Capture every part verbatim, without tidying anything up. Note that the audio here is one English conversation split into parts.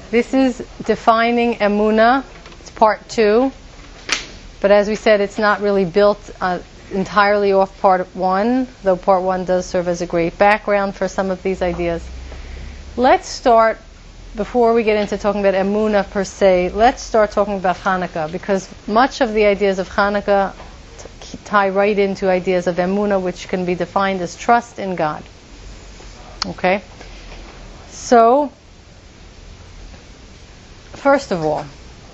This is defining Emunah. It's part two. But as we said, it's not really built uh, entirely off part one, though part one does serve as a great background for some of these ideas. Let's start, before we get into talking about Emunah per se, let's start talking about Hanukkah, because much of the ideas of Hanukkah t- tie right into ideas of Emunah, which can be defined as trust in God. Okay? So, first of all,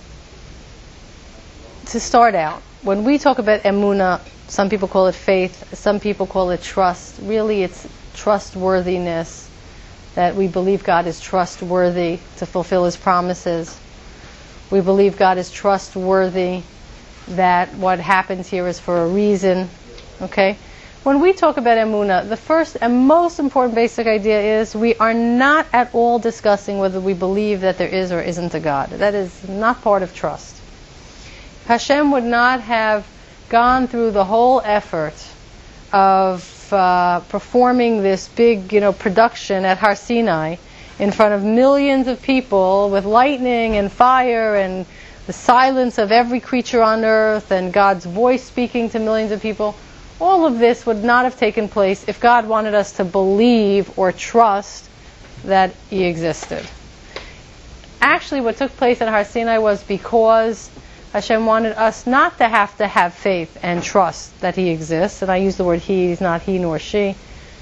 to start out, when we talk about Emunah, some people call it faith, some people call it trust. Really, it's trustworthiness, that we believe God is trustworthy to fulfill His promises. We believe God is trustworthy, that what happens here is for a reason. Okay? When we talk about Emunah, the first and most important basic idea is we are not at all discussing whether we believe that there is or isn't a God. That is not part of trust. Hashem would not have gone through the whole effort of uh, performing this big, you know, production at Har Sinai in front of millions of people with lightning and fire and the silence of every creature on earth and God's voice speaking to millions of people. All of this would not have taken place if God wanted us to believe or trust that He existed. Actually, what took place at Har Sinai was because Hashem wanted us not to have to have faith and trust that He exists. And I use the word He, He's not he nor she.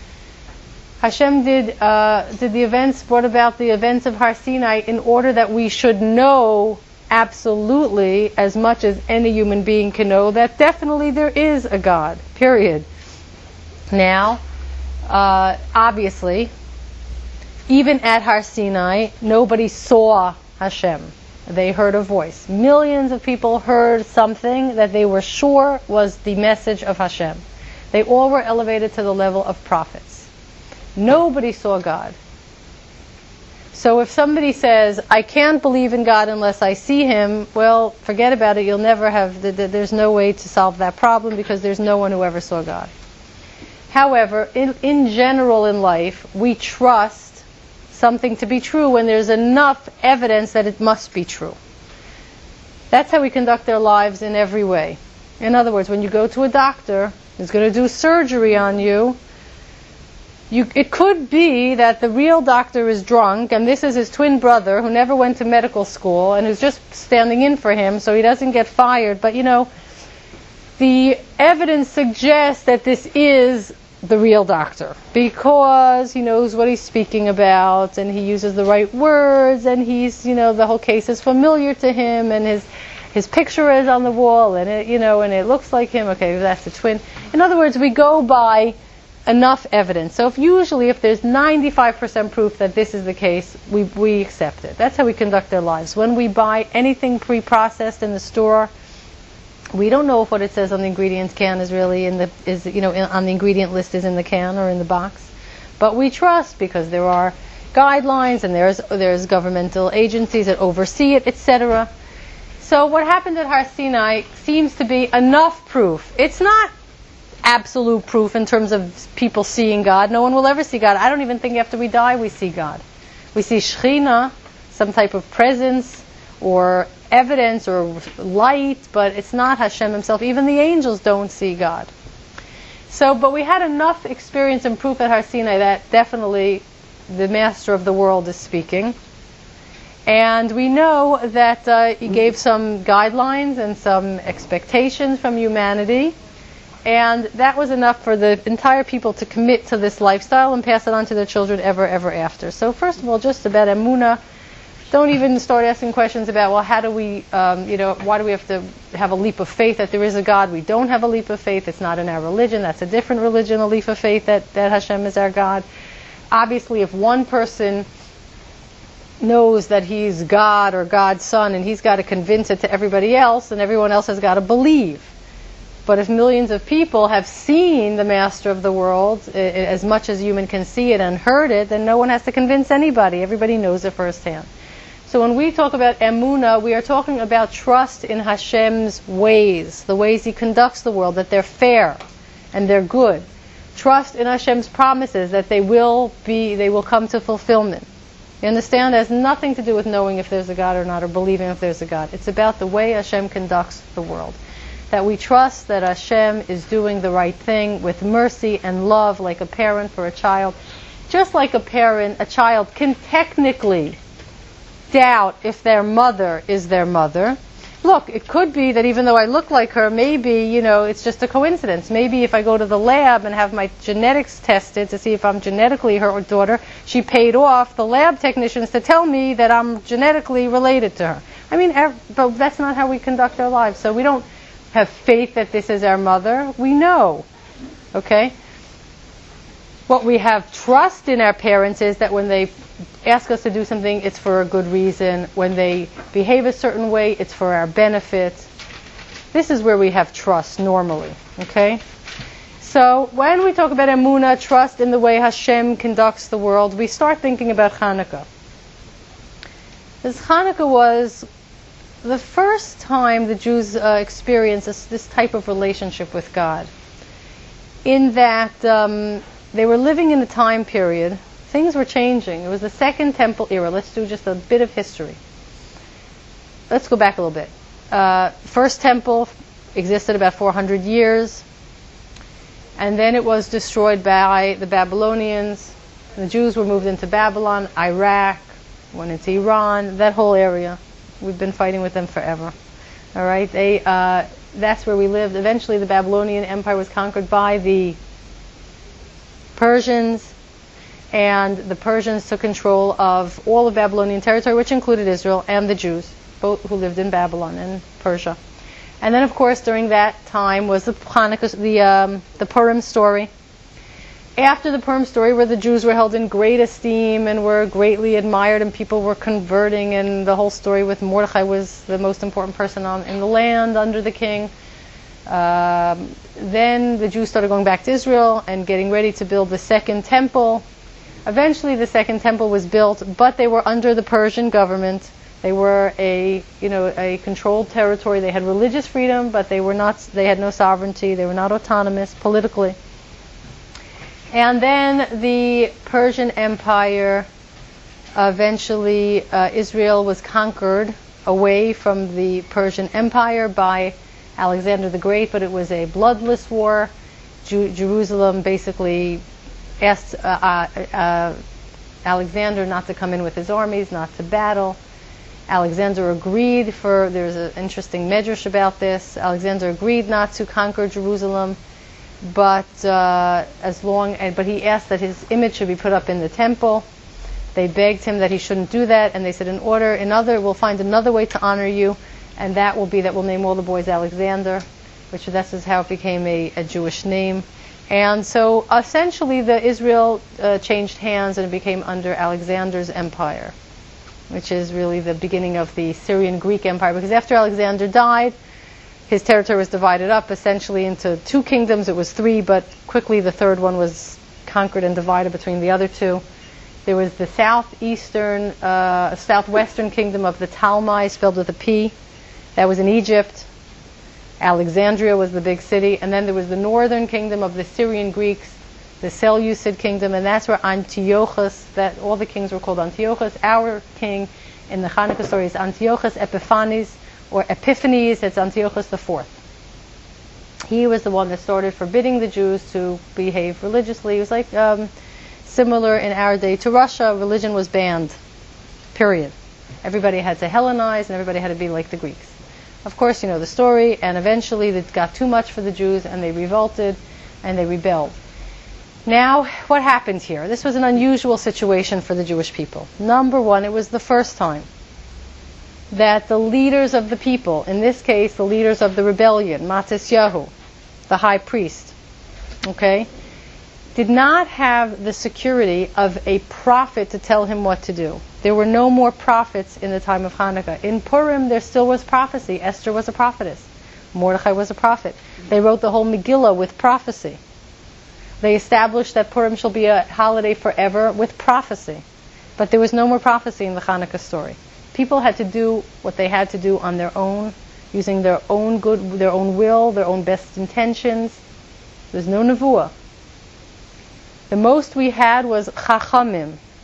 Hashem did uh, did the events, brought about the events of Har Sinai in order that we should know absolutely, as much as any human being can know, that definitely there is a God, period. Now, uh, obviously, even at Har Sinai, nobody saw Hashem. They heard a voice. Millions of people heard something that they were sure was the message of Hashem. They all were elevated to the level of prophets. Nobody saw God. So if somebody says, I can't believe in God unless I see Him, well, forget about it. You'll never have, there's no way to solve that problem because there's no one who ever saw God. However, in, in general in life, we trust something to be true when there's enough evidence that it must be true. That's how we conduct our lives in every way. In other words, when you go to a doctor who's going to do surgery on you, you, it could be that the real doctor is drunk and this is his twin brother who never went to medical school and who's just standing in for him so he doesn't get fired. But you know, the evidence suggests that this is the real doctor because he knows what he's speaking about and he uses the right words and he's, you know, the whole case is familiar to him and his his picture is on the wall and it, you know, and it looks like him. Okay, that's a twin. In other words, we go by enough evidence. So if usually if there's ninety-five percent proof that this is the case, we we accept it. That's how we conduct our lives. When we buy anything pre-processed in the store, we don't know if what it says on the ingredients can is really in the is you know in, on the ingredient list is in the can or in the box, but we trust because there are guidelines and there's there's governmental agencies that oversee it, et cetera. So what happened at Har Sinai seems to be enough proof. It's not absolute proof in terms of people seeing God. No one will ever see God. I don't even think after we die we see God. We see Shekhinah, some type of presence or evidence or light, but it's not Hashem Himself. Even the angels don't see God. So, but we had enough experience and proof at Har Sinai that definitely the Master of the world is speaking. And we know that uh, He gave some guidelines and some expectations from humanity. And that was enough for the entire people to commit to this lifestyle and pass it on to their children ever, ever after. So first of all, just about Emunah, don't even start asking questions about, well, how do we, um, you know, why do we have to have a leap of faith that there is a God? We don't have a leap of faith. It's not in our religion. That's a different religion, a leap of faith that, that Hashem is our God. Obviously, if one person knows that he's God or God's son and he's got to convince it to everybody else, then everyone else has got to believe. But if millions of people have seen the Master of the world, I- as much as human can see it and heard it, then no one has to convince anybody. Everybody knows it firsthand. So when we talk about Emunah, we are talking about trust in Hashem's ways, the ways He conducts the world, that they're fair and they're good. Trust in Hashem's promises that they will be, they will come to fulfillment. You understand? It has nothing to do with knowing if there's a God or not, or believing if there's a God. It's about the way Hashem conducts the world. That we trust that Hashem is doing the right thing with mercy and love, like a parent for a child. Just like a parent, a child can technically doubt if their mother is their mother. Look, it could be that even though I look like her, maybe, you know, it's just a coincidence. Maybe if I go to the lab and have my genetics tested to see if I'm genetically her daughter, she paid off the lab technicians to tell me that I'm genetically related to her. I mean, but that's not how we conduct our lives. So we don't have faith that this is our mother. We know. Okay? What we have trust in our parents is that when they ask us to do something, it's for a good reason. When they behave a certain way, it's for our benefit. This is where we have trust normally. Okay? So when we talk about Emunah, trust in the way Hashem conducts the world, we start thinking about Hanukkah. Because Hanukkah was the first time the Jews uh, experienced this, this type of relationship with God. In that um, they were living in a time period, things were changing. It was the Second Temple era. Let's do just a bit of history. Let's go back a little bit. Uh, First Temple existed about four hundred years, and then it was destroyed by the Babylonians. The Jews were moved into Babylon, Iraq, went into Iran, that whole area. We've been fighting with them forever. All right, they uh, that's where we lived. Eventually, the Babylonian Empire was conquered by the Persians, and the Persians took control of all of Babylonian territory, which included Israel and the Jews, both who lived in Babylon and Persia. And then, of course, during that time was the Hanukkah, the um, the Purim story. After the Purim story, where the Jews were held in great esteem and were greatly admired, and people were converting, and the whole story with Mordechai was the most important person on in the land under the king. Um, then the Jews started going back to Israel and getting ready to build the second temple. Eventually, the second temple was built, but they were under the Persian government. They were a, you know, a controlled territory. They had religious freedom, but they were not. They had no sovereignty. They were not autonomous politically. And then the Persian Empire, eventually, uh, Israel was conquered away from the Persian Empire by Alexander the Great, but it was a bloodless war. Ju- Jerusalem basically asked uh, uh, uh, Alexander not to come in with his armies, not to battle. Alexander agreed for, there's an interesting medrash about this, Alexander agreed not to conquer Jerusalem, but uh, as long, but he asked that his image should be put up in the temple. They begged him that he shouldn't do that, and they said, in order, another, we'll find another way to honor you, and that will be that we'll name all the boys Alexander, which this is how it became a, a Jewish name. And so essentially the Israel uh, changed hands and it became under Alexander's empire, which is really the beginning of the Syrian Greek Empire, because after Alexander died, his territory was divided up essentially into two kingdoms. It was three, but quickly the third one was conquered and divided between the other two. There was the southeastern, uh, southwestern kingdom of the Ptolemais, spelled with a P. That was in Egypt. Alexandria was the big city. And then there was the northern kingdom of the Syrian Greeks, the Seleucid kingdom, and that's where Antiochus, that all the kings were called Antiochus. Our king in the Hanukkah story is Antiochus Epiphanes, or Epiphanes, it's Antiochus the Fourth. He was the one that started forbidding the Jews to behave religiously. It was like um, similar in our day to Russia. Religion was banned, period. Everybody had to Hellenize and everybody had to be like the Greeks. Of course, you know the story, and eventually it got too much for the Jews and they revolted and they rebelled. Now, what happened here? This was an unusual situation for the Jewish people. Number one, it was the first time that the leaders of the people, in this case the leaders of the rebellion, Matisyahu, the high priest, okay, did not have the security of a prophet to tell him what to do. There were no more prophets in the time of Hanukkah. In Purim, there still was prophecy. Esther was a prophetess. Mordechai was a prophet. They wrote the whole Megillah with prophecy. They established that Purim shall be a holiday forever with prophecy. But there was no more prophecy in the Hanukkah story. People had to do what they had to do on their own, using their own good, their own will, their own best intentions. There's no nevuah. The most we had was chachamim,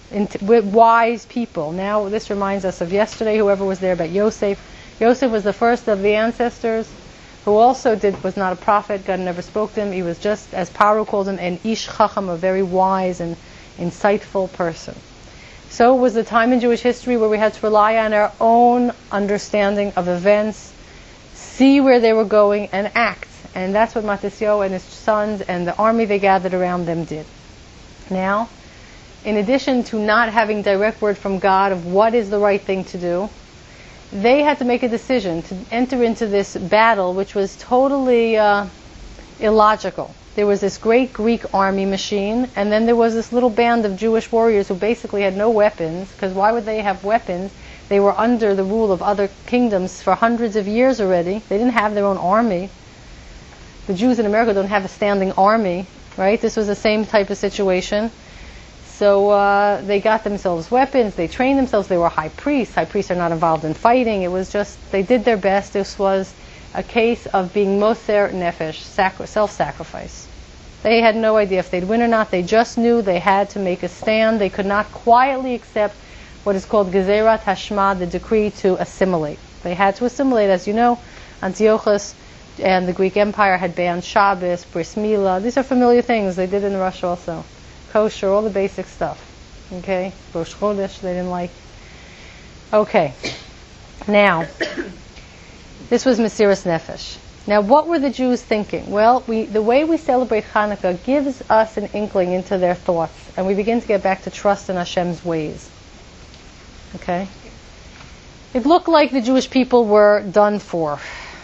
Into, with wise people. Now this reminds us of yesterday, whoever was there about Yosef. Yosef was the first of the ancestors who also did was not a prophet. God never spoke to him. He was just, as Paro called him, an ish chacham, a very wise and insightful person. So it was the time in Jewish history where we had to rely on our own understanding of events, see where they were going, and act. And that's what Matisyahu and his sons and the army they gathered around them did. Now, in addition to not having direct word from God of what is the right thing to do, they had to make a decision to enter into this battle, which was totally uh, illogical. There was this great Greek army machine, and then there was this little band of Jewish warriors who basically had no weapons, because why would they have weapons? They were under the rule of other kingdoms for hundreds of years already. They didn't have their own army. The Jews in America don't have a standing army, right? This was the same type of situation. So uh, they got themselves weapons, they trained themselves, they were high priests. High priests are not involved in fighting. It was just, they did their best. This was a case of being moser nefesh, sacri- self-sacrifice. They had no idea if they'd win or not. They just knew they had to make a stand. They could not quietly accept what is called Gezerat Hashma, the decree to assimilate. They had to assimilate. As you know, Antiochus and the Greek Empire had banned Shabbos, Bris Milah. These are familiar things. They did in Russia also. Kosher, all the basic stuff. Okay? Rosh Chodesh, they didn't like. Okay. Now, this was Mesiras Nefesh. Now, what were the Jews thinking? Well, we, the way we celebrate Hanukkah gives us an inkling into their thoughts, and we begin to get back to trust in Hashem's ways. Okay? It looked like the Jewish people were done for.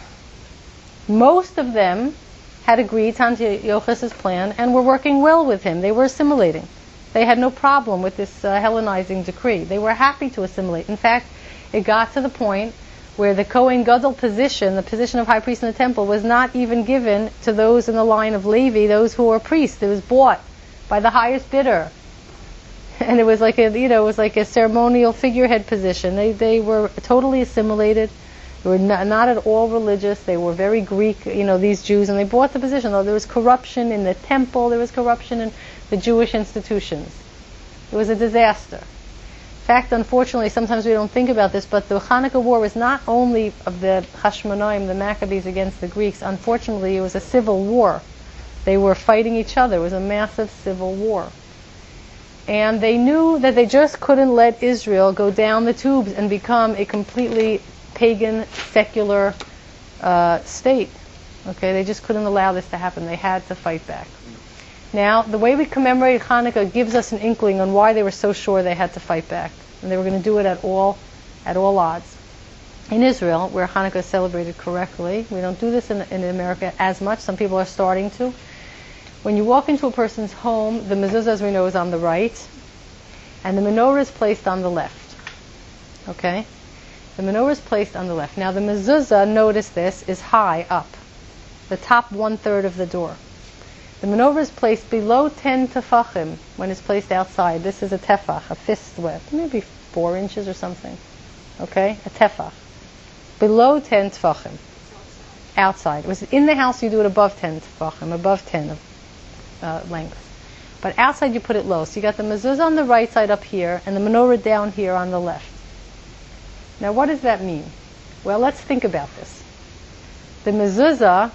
Most of them had agreed to Antiochus' plan and were working well with him. They were assimilating. They had no problem with this uh, Hellenizing decree. They were happy to assimilate. In fact, it got to the point where the Kohen Gadol position, the position of high priest in the temple, was not even given to those in the line of Levi, those who were priests. It was bought by the highest bidder. And it was like a, you know, it was like a ceremonial figurehead position. They they were totally assimilated. They were not, not at all religious. They were very Greek, you know, these Jews, and they bought the position. Though there was corruption in the temple, there was corruption in the Jewish institutions. It was a disaster. In fact, unfortunately, sometimes we don't think about this, but the Hanukkah war was not only of the Hashmonaim, the Maccabees against the Greeks. Unfortunately, it was a civil war. They were fighting each other. It was a massive civil war. And they knew that they just couldn't let Israel go down the tubes and become a completely pagan, secular uh, state. Okay, they just couldn't allow this to happen. They had to fight back. Now, the way we commemorate Hanukkah gives us an inkling on why they were so sure they had to fight back, and they were going to do it at all, at all odds. In Israel, where Hanukkah is celebrated correctly, we don't do this in, in America as much. Some people are starting to. When you walk into a person's home, the mezuzah, as we know, is on the right, and the menorah is placed on the left. Okay? The menorah is placed on the left. Now, the mezuzah, notice this, is high up, the top one-third of the door. The menorah is placed below ten tefachim when it's placed outside. This is a tefach, a fist width, maybe four inches or something. Okay? A tefach. Below ten tefachim. Outside. It was in the house, you do it above ten tefachim, above ten of uh, length. But outside you put it low. So you got the mezuzah on the right side up here, and the menorah down here on the left. Now what does that mean? Well, let's think about this. The mezuzah,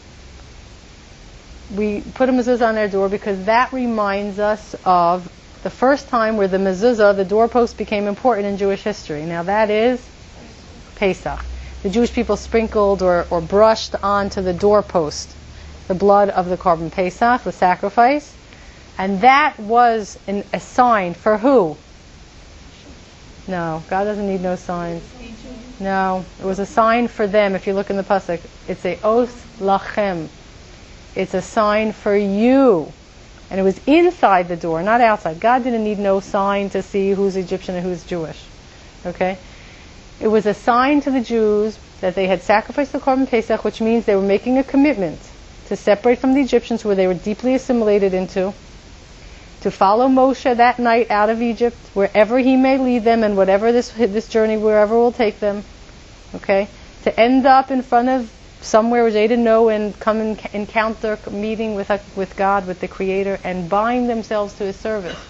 we put a mezuzah on our door because that reminds us of the first time where the mezuzah, the doorpost, became important in Jewish history. Now that is Pesach. The Jewish people sprinkled or, or brushed onto the doorpost the blood of the Korban Pesach, the sacrifice, and that was an, a sign for who? No, God doesn't need no signs. No, it was a sign for them. If you look in the pasuk, it's a oath lachem. It's a sign for you. And it was inside the door, not outside. God didn't need no sign to see who's Egyptian and who's Jewish. Okay? It was a sign to the Jews that they had sacrificed the Korban Pesach, which means they were making a commitment to separate from the Egyptians, where they were deeply assimilated into, to follow Moshe that night out of Egypt, wherever he may lead them, and whatever this this journey, wherever will take them. Okay? To end up in front of somewhere where they didn't know and come and encounter meeting with with God, with the Creator, and bind themselves to His service.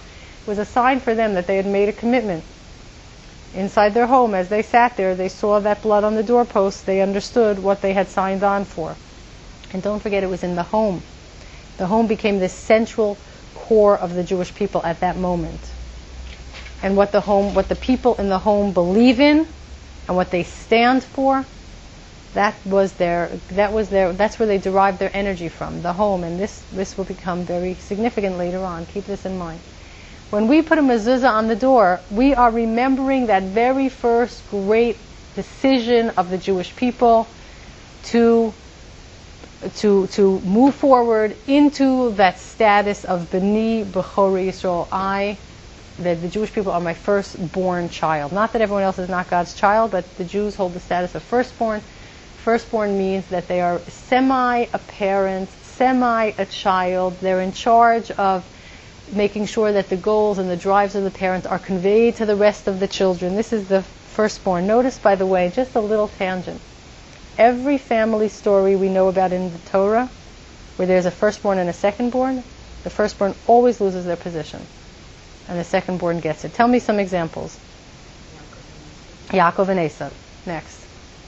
was a sign for them that they had made a commitment. Inside their home, as they sat there, they saw that blood on the doorpost. They understood what they had signed on for. And don't forget, it was in the home. The home became the central core of the Jewish people at that moment. And what the home, what the people in the home believe in, and what they stand for, that was their, that was their, that's where they derived their energy from, the home. And this, this will become very significant later on. Keep this in mind. When we put a mezuzah on the door, we are remembering that very first great decision of the Jewish people to to to move forward into that status of B'ni B'chori Yisrael. I, that the Jewish people are my firstborn child. Not that everyone else is not God's child, but the Jews hold the status of firstborn. Firstborn means that they are semi a parent, semi a child. They're in charge of making sure that the goals and the drives of the parents are conveyed to the rest of the children. This is the firstborn. Notice, by the way, just a little tangent. Every family story we know about in the Torah, where there's a firstborn and a secondborn, the firstborn always loses their position, and the secondborn gets it. Tell me some examples. Yaakov and Esav. Next.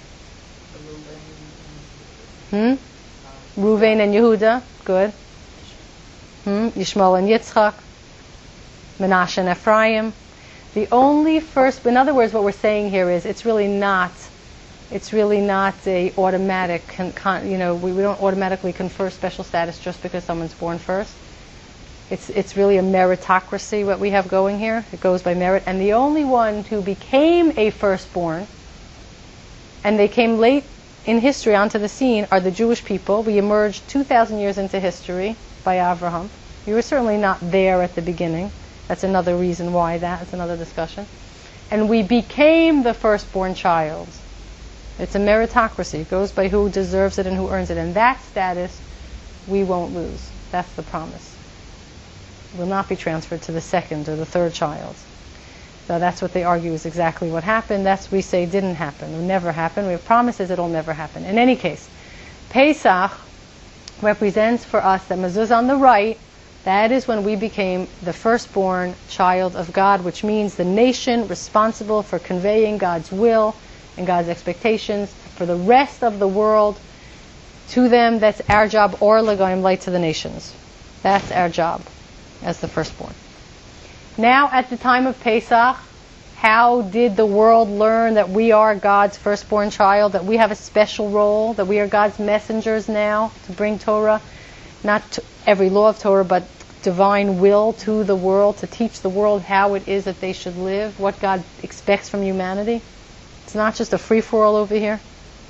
Hmm? Reuven and Yehuda. Good. Hmm? Yishmael and Yitzchak. Menashe and Ephraim. The only first, in other words, what we're saying here is it's really not, it's really not a automatic, con, con, you know, we, we don't automatically confer special status just because someone's born first. It's it's really a meritocracy what we have going here. It goes by merit. And the only one who became a firstborn, and they came late in history onto the scene, are the Jewish people. We emerged two thousand years into history by Avraham. You were certainly not there at the beginning. That's another reason why that. It's another discussion. And we became the firstborn child. It's a meritocracy. It goes by who deserves it and who earns it. And that status we won't lose. That's the promise. It will not be transferred to the second or the third child. So that's what they argue is exactly what happened. That's we say didn't happen. It will never happen. We have promises it'll never happen. In any case, Pesach represents for us that mezuzah on the right, that is when we became the firstborn child of God, which means the nation responsible for conveying God's will and God's expectations for the rest of the world to them. That's our job, or L'Goyim, light to the nations. That's our job as the firstborn. Now, at the time of Pesach, how did the world learn that we are God's firstborn child, that we have a special role, that we are God's messengers now to bring Torah, not to every law of Torah, but divine will to the world, to teach the world how it is that they should live, what God expects from humanity? It's not just a free-for-all over here.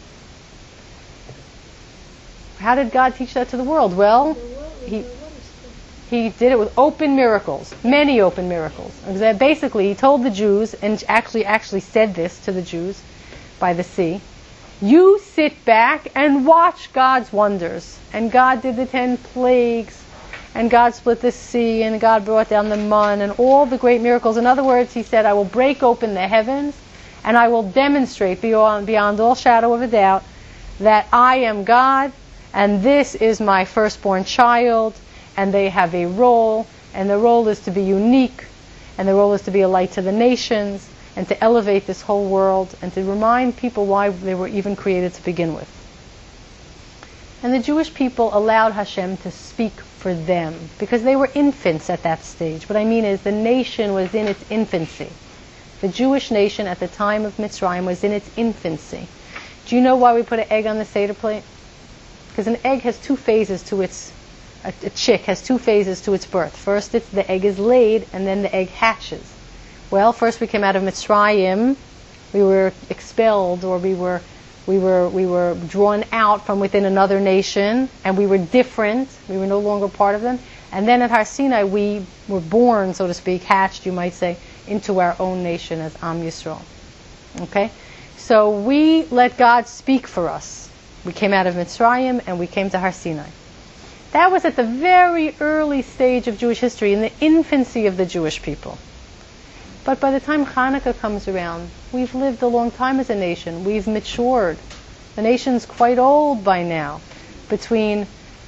How did God teach that to the world? Well, he... He did it with open miracles, many open miracles. Basically, he told the Jews, and actually actually said this to the Jews by the sea, you sit back and watch God's wonders. And God did the ten plagues, and God split the sea, and God brought down the man, and all the great miracles. In other words, he said, I will break open the heavens, and I will demonstrate beyond, beyond all shadow of a doubt that I am God, and this is my firstborn child, and they have a role, and the role is to be unique, and the role is to be a light to the nations, and to elevate this whole world, and to remind people why they were even created to begin with. And the Jewish people allowed Hashem to speak for them, because they were infants at that stage. What I mean is the nation was in its infancy. The Jewish nation at the time of Mitzrayim was in its infancy. Do you know why we put an egg on the Seder plate? Because an egg has two phases to its A, a chick has two phases to its birth. First, it's, the egg is laid, and then the egg hatches. Well, first we came out of Mitzrayim. We were expelled, or we were, we were, we were drawn out from within another nation, and we were different. We were no longer part of them. And then at Har Sinai, we were born, so to speak, hatched, you might say, into our own nation as Am Yisrael. Okay, so we let God speak for us. We came out of Mitzrayim, and we came to Har Sinai. That was at the very early stage of Jewish history, in the infancy of the Jewish people. But by the time Hanukkah comes around, we've lived a long time as a nation. We've matured. The nation's quite old by now. Between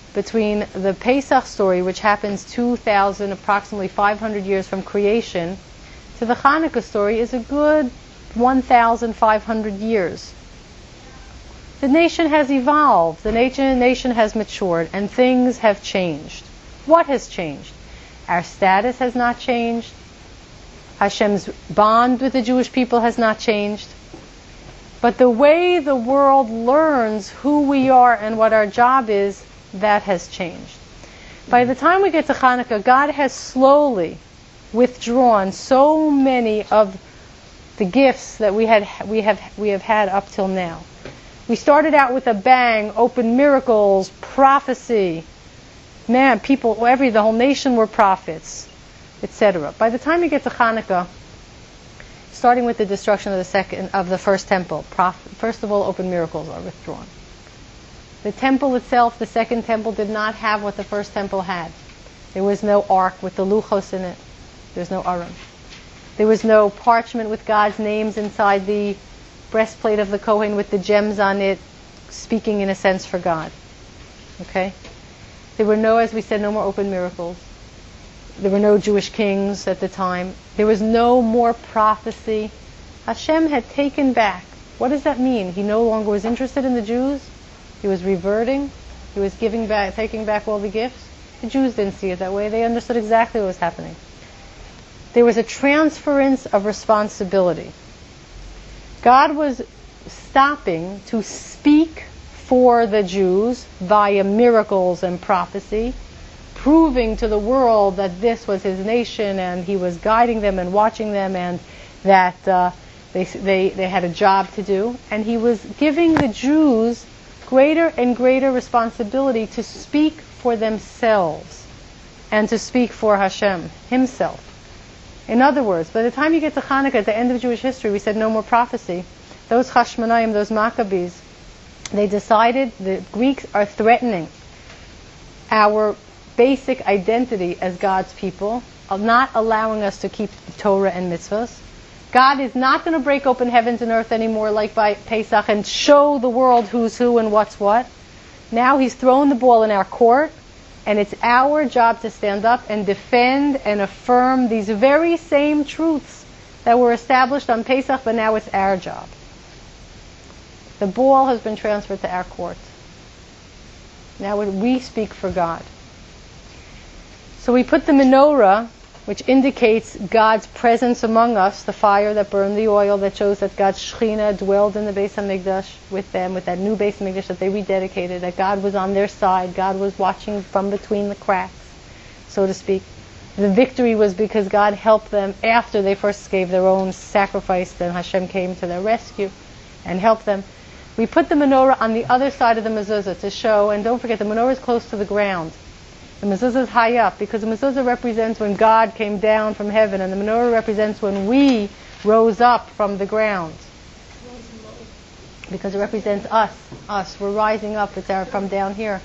between the Pesach story, which happens two thousand, approximately five hundred years from creation, to the Hanukkah story is a good one thousand five hundred years. The nation has evolved, the nation, nation has matured, and things have changed. What has changed? Our status has not changed. Hashem's bond with the Jewish people has not changed. But the way the world learns who we are and what our job is, that has changed. By the time we get to Hanukkah, God has slowly withdrawn so many of the gifts that we had we have we have had up till now. We started out with a bang, open miracles, prophecy. Man, people, every the whole nation were prophets, et cetera. By the time you get to Hanukkah, starting with the destruction of the second of the first temple, prof, first of all, open miracles are withdrawn. The temple itself, the second temple, did not have what the first temple had. There was no ark with the luchos in it. There was no aron. There was no parchment with God's names inside the breastplate of the Kohen with the gems on it, speaking in a sense for God. Okay? There were no, as we said, no more open miracles. There were no Jewish kings at the time. There was no more prophecy. Hashem had taken back. What does that mean? He no longer was interested in the Jews. He was reverting. He was giving back, taking back all the gifts. The Jews didn't see it that way. They understood exactly what was happening. There was a transference of responsibility. God was stopping to speak for the Jews via miracles and prophecy, proving to the world that this was his nation and he was guiding them and watching them, and that uh, they, they, they had a job to do. And he was giving the Jews greater and greater responsibility to speak for themselves and to speak for Hashem himself. In other words, by the time you get to Hanukkah, at the end of Jewish history, we said no more prophecy. Those Hashmonaim, those Maccabees, they decided the Greeks are threatening our basic identity as God's people, of not allowing us to keep the Torah and mitzvahs. God is not going to break open heavens and earth anymore like by Pesach and show the world who's who and what's what. Now he's thrown the ball in our court, and it's our job to stand up and defend and affirm these very same truths that were established on Pesach, but now it's our job. The ball has been transferred to our court. Now we speak for God. So we put the menorah, which indicates God's presence among us, the fire that burned the oil, that shows that God's Shekhinah dwelled in the Beis HaMikdash with them, with that new Beis HaMikdash that they rededicated, that God was on their side, God was watching from between the cracks, so to speak. The victory was because God helped them after they first gave their own sacrifice, then Hashem came to their rescue and helped them. We put the menorah on the other side of the mezuzah to show, and don't forget, the menorah is close to the ground. The mezuzah is high up because the mezuzah represents when God came down from heaven, and the menorah represents when we rose up from the ground. Because it represents us. Us. We're rising up. It's our, from down here.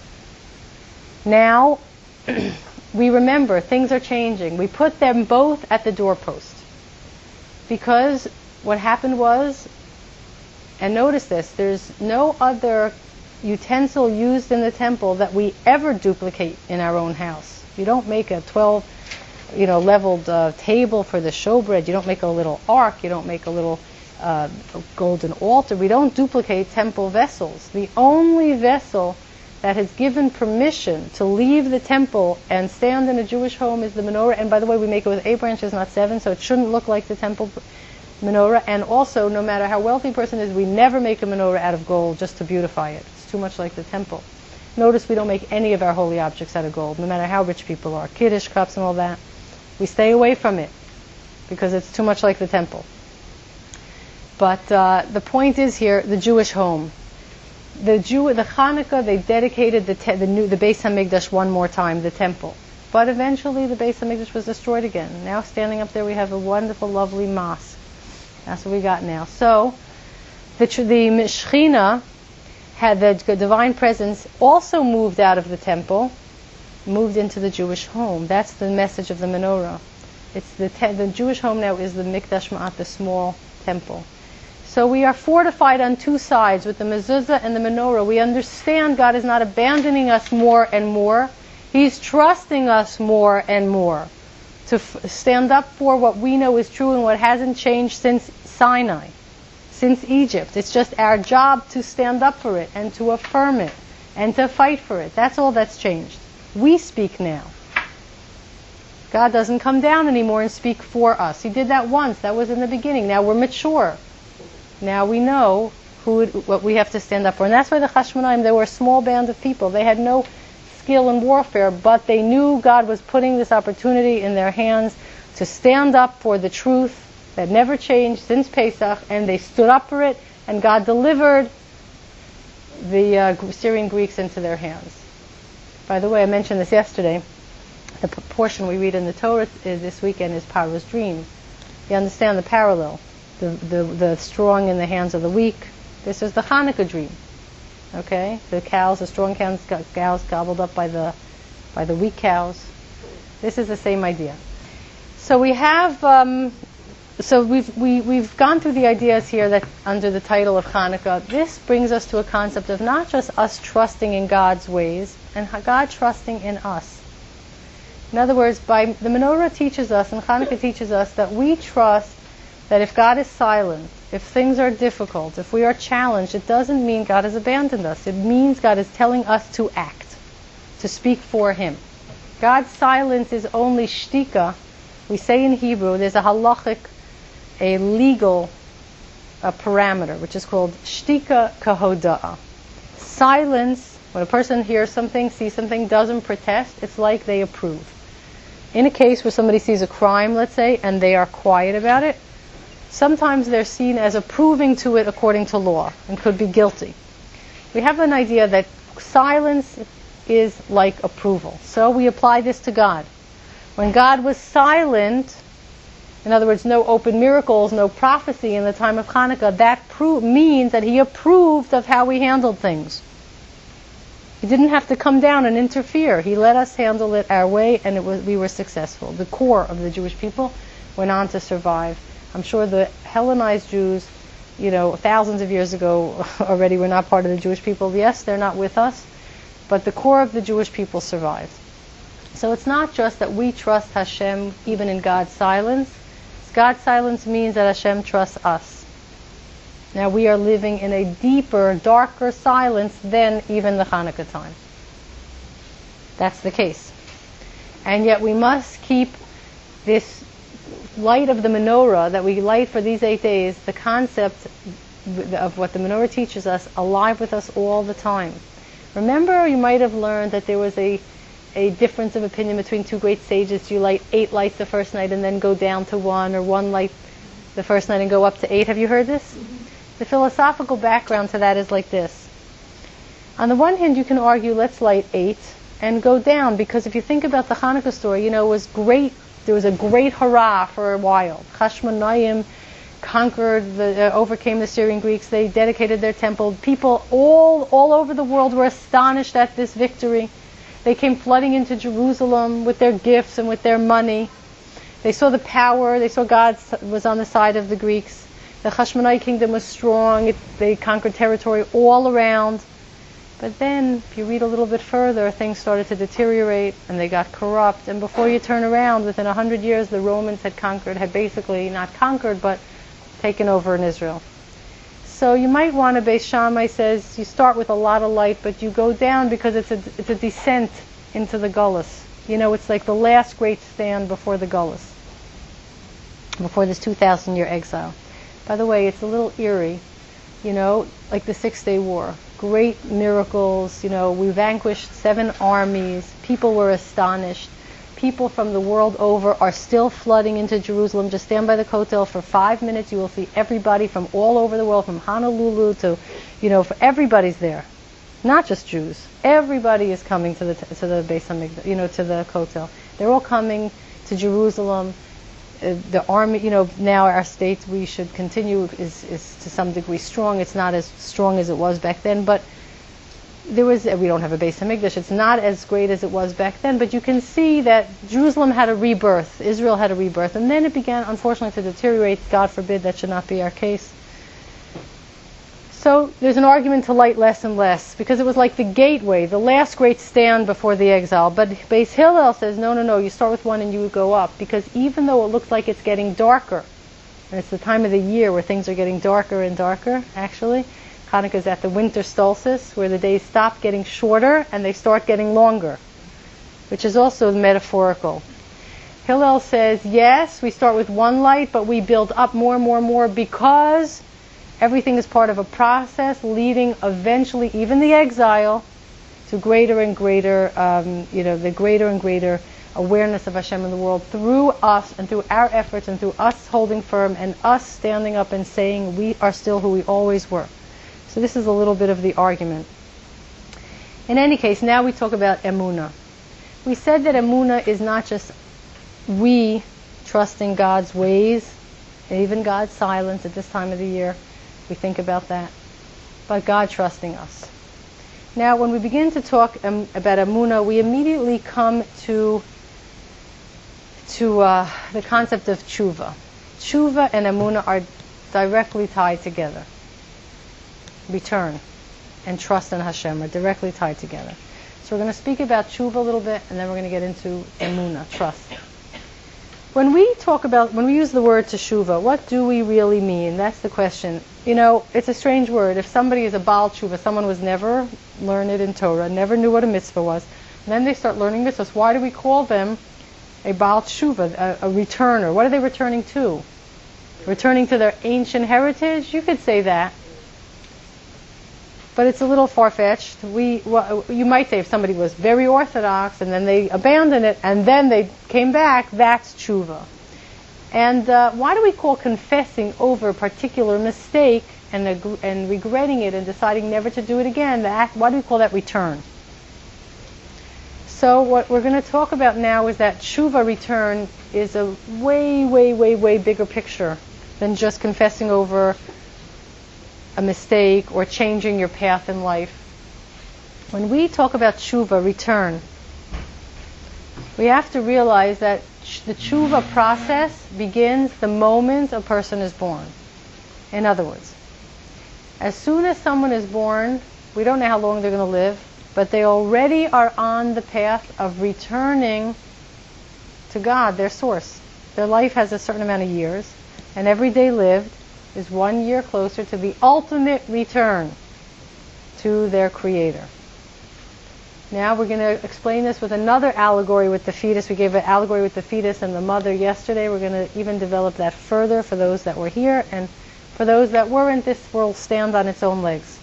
Now, we remember things are changing. We put them both at the doorpost. Because what happened was, and notice this, there's no other utensil used in the temple that we ever duplicate in our own house. You don't make a twelve, you know, leveled uh, table for the showbread. You don't make a little ark. You don't make a little uh, golden altar. We don't duplicate temple vessels. The only vessel that has given permission to leave the temple and stand in a Jewish home is the menorah. And by the way, we make it with eight branches, not seven, so it shouldn't look like the temple menorah. And also, no matter how wealthy a person is, we never make a menorah out of gold just to beautify it. It's too much like the temple. Notice we don't make any of our holy objects out of gold, no matter how rich people are. Kiddush cups and all that. We stay away from it because it's too much like the temple. But uh, the point is here, the Jewish home. The Jew, the Hanukkah, they dedicated the te- the new the Beis HaMikdash one more time, the temple. But eventually the Beis HaMikdash was destroyed again. Now standing up there we have a wonderful, lovely mosque. That's what we got now. So the the Shekhinah, had the divine presence, also moved out of the temple, moved into the Jewish home. That's the message of the menorah. It's the te- the Jewish home now is the Mikdash Ma'at, the small temple. So we are fortified on two sides with the mezuzah and the menorah. We understand God is not abandoning us more and more. He's trusting us more and more to f- stand up for what we know is true and what hasn't changed since Sinai, since Egypt. It's just our job to stand up for it and to affirm it and to fight for it. That's all that's changed. We speak now. God doesn't come down anymore and speak for us. He did that once. That was in the beginning. Now we're mature. Now we know who what we have to stand up for. And that's why the Chashmonaim, they were a small band of people. They had no skill in warfare, but they knew God was putting this opportunity in their hands to stand up for the truth that never changed since Pesach, and they stood up for it, and God delivered the uh, Syrian Greeks into their hands. By the way, I mentioned this yesterday. The p- portion we read in the Torah this weekend is Paro's dream. You understand the parallel. The, the, the strong in the hands of the weak. This is the Hanukkah dream. Okay? The cows, the strong cows, cows gobbled up by the by the weak cows. This is the same idea. So we have, um, so we've we, we've gone through the ideas here that under the title of Hanukkah. This brings us to a concept of not just us trusting in God's ways and God trusting in us. In other words, by the menorah teaches us and Hanukkah teaches us that we trust that if God is silent, if things are difficult, if we are challenged, it doesn't mean God has abandoned us. It means God is telling us to act, to speak for Him. God's silence is only shtika. We say in Hebrew, there's a halachic, a legal a parameter, which is called shtika kahoda'ah. Silence, when a person hears something, sees something, doesn't protest, it's like they approve. In a case where somebody sees a crime, let's say, and they are quiet about it, sometimes they're seen as approving to it according to law and could be guilty. We have an idea that silence is like approval. So we apply this to God. When God was silent, in other words, no open miracles, no prophecy in the time of Hanukkah, that pro- means that He approved of how we handled things. He didn't have to come down and interfere. He let us handle it our way, and it was, we were successful. The core of the Jewish people went on to survive. I'm sure the Hellenized Jews, you know, thousands of years ago already were not part of the Jewish people. Yes, they're not with us, but the core of the Jewish people survived. So it's not just that we trust Hashem even in God's silence. God's silence means that Hashem trusts us. Now we are living in a deeper, darker silence than even the Hanukkah time. That's the case. And yet we must keep this light of the menorah that we light for these eight days, the concept of what the menorah teaches us, alive with us all the time. Remember, you might have learned that there was a a difference of opinion between two great sages. Do you light eight lights the first night and then go down to one, or one light the first night and go up to eight? Have you heard this? Mm-hmm. The philosophical background to that is like this. On the one hand, you can argue, let's light eight and go down, because if you think about the Hanukkah story, you know, it was great. There was a great hurrah for a while. Chashmonaim conquered, the, uh, overcame the Syrian Greeks. They dedicated their temple. People all all over the world were astonished at this victory. They came flooding into Jerusalem with their gifts and with their money. They saw the power. They saw God was on the side of the Greeks. The Hashmonite kingdom was strong. It, they conquered territory all around. But then, if you read a little bit further, things started to deteriorate and they got corrupt. And before you turn around, within a hundred years, the Romans had conquered, had basically not conquered, but taken over in Israel. So you might want to, Beis Shammai says, you start with a lot of light, but you go down because it's a it's a descent into the Gullus. You know, it's like the last great stand before the Gullus, before this two thousand year exile. By the way, it's a little eerie, you know, like the Six-Day War. Great miracles, you know, we vanquished seven armies. People were astonished. People from the world over are still flooding into Jerusalem. Just stand by the Kotel for five minutes. You will see everybody from all over the world, from Honolulu to, you know, for everybody's there. Not just Jews. Everybody is coming to the to the Beis Hamikdash, you know, to the Kotel. They're all coming to Jerusalem. Uh, the army, you know, now our state, we should continue, is is to some degree strong. It's not as strong as it was back then, but there was, we don't have a Beis Hamikdash, it's not as great as it was back then, but you can see that Jerusalem had a rebirth, Israel had a rebirth, and then it began, unfortunately, to deteriorate. God forbid, that should not be our case. So there's an argument to light less and less, because it was like the gateway, the last great stand before the exile. But Beis Hillel says, no, no, no, you start with one and you would go up, because even though it looks like it's getting darker, and it's the time of the year where things are getting darker and darker, actually, Hanukkah is at the winter solstice, where the days stop getting shorter and they start getting longer, which is also metaphorical. Hillel says, yes, we start with one light, but we build up more and more and more, because everything is part of a process leading eventually, even the exile, to greater and greater, um, you know, the greater and greater awareness of Hashem in the world through us and through our efforts and through us holding firm and us standing up and saying we are still who we always were. So this is a little bit of the argument. In any case, now we talk about emunah. We said that emunah is not just we trusting God's ways, and even God's silence at this time of the year. We think about that. But God trusting us. Now, when we begin to talk um, about emunah, we immediately come to to uh, the concept of tshuva. Tshuva and emunah are directly tied together. Return and trust in Hashem are directly tied together. So we're going to speak about tshuva a little bit, and then we're going to get into emunah, trust. When we talk about, when we use the word teshuva, what do we really mean? That's the question. You know, it's a strange word. If somebody is a Baal Tshuva, someone was never learned it in Torah, never knew what a mitzvah was, and then they start learning mitzvahs, why do we call them a Baal Tshuva, a, a returner? What are they returning to? Returning to their ancient heritage? You could say that. But it's a little far-fetched. We, well, you might say if somebody was very orthodox and then they abandoned it and then they came back, that's tshuva. And uh, why do we call confessing over a particular mistake and, ag- and regretting it and deciding never to do it again, that, why do we call that return? So what we're going to talk about now is that tshuva, return, is a way, way, way, way bigger picture than just confessing over a mistake or changing your path in life. When we talk about tshuva, return, we have to realize that the tshuva process begins the moment a person is born. In other words, as soon as someone is born, we don't know how long they're going to live, but they already are on the path of returning to God, their source. Their life has a certain amount of years, and every day lived is one year closer to the ultimate return to their Creator. Now we're going to explain this with another allegory with the fetus. We gave an allegory with the fetus and the mother yesterday. We're going to even develop that further for those that were here, and for those that weren't, this will stand on its own legs.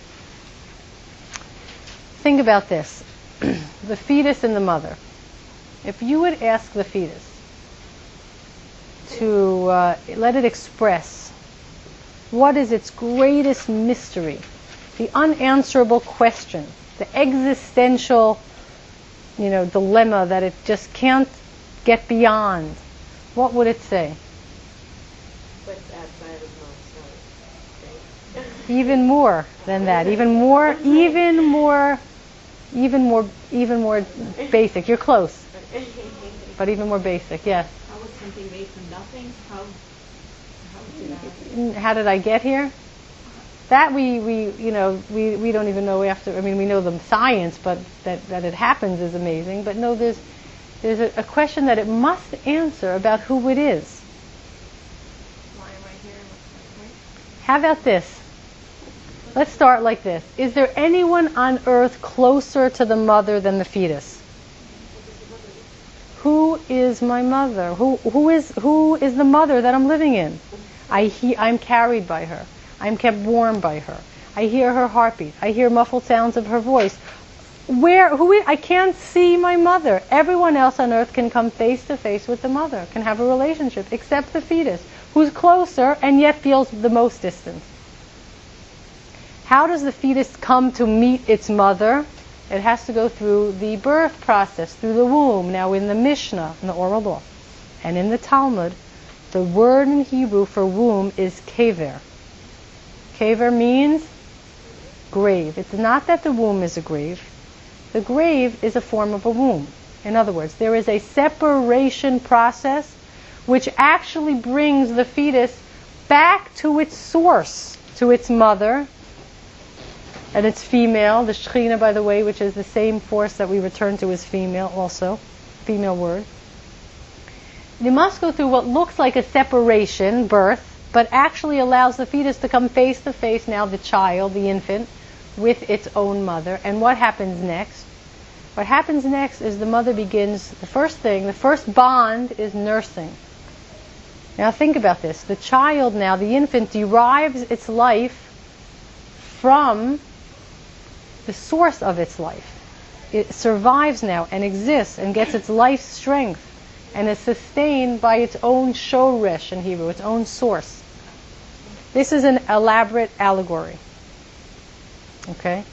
Think about this. The fetus and the mother. If you would ask the fetus to uh, let it express what is its greatest mystery, the unanswerable question, the existential, you know, dilemma that it just can't get beyond, what would it say? What's outside of mom's sight? Even more than that. Even more, even more, even more, even more basic. You're close, but even more basic. Yes. How was something made from nothing? How? How did I get here? That we, we you know, we, we don't even know. We have to, I mean, we know the science, but that, that it happens is amazing. But no, there's there's a, a question that it must answer about who it is. Why am I here? What's my point? How about this? Let's start like this. Is there anyone on earth closer to the mother than the fetus? Who is my mother? Who who is who is the mother that I'm living in? I he, I'm carried by her. I'm kept warm by her. I hear her heartbeat. I hear muffled sounds of her voice. Where who is, I can't see my mother. Everyone else on earth can come face to face with the mother, can have a relationship, except the fetus, who's closer and yet feels the most distant. How does the fetus come to meet its mother? It has to go through the birth process, through the womb. Now in the Mishnah, in the oral law, and in the Talmud, the word in Hebrew for womb is kever. Kever means grave. It's not that the womb is a grave. The grave is a form of a womb. In other words, there is a separation process which actually brings the fetus back to its source, to its mother, And it's female. The Shekhinah, by the way, which is the same force that we return to, is female also. Female word. You must go through what looks like a separation, birth, but actually allows the fetus to come face to face, now the child, the infant, with its own mother. And what happens next? What happens next is the mother begins, the first thing, the first bond is nursing. Now think about this. The child now, the infant, derives its life from the source of its life. It survives now and exists and gets its life strength and is sustained by its own shoresh in Hebrew, its own source. This is an elaborate allegory. Okay?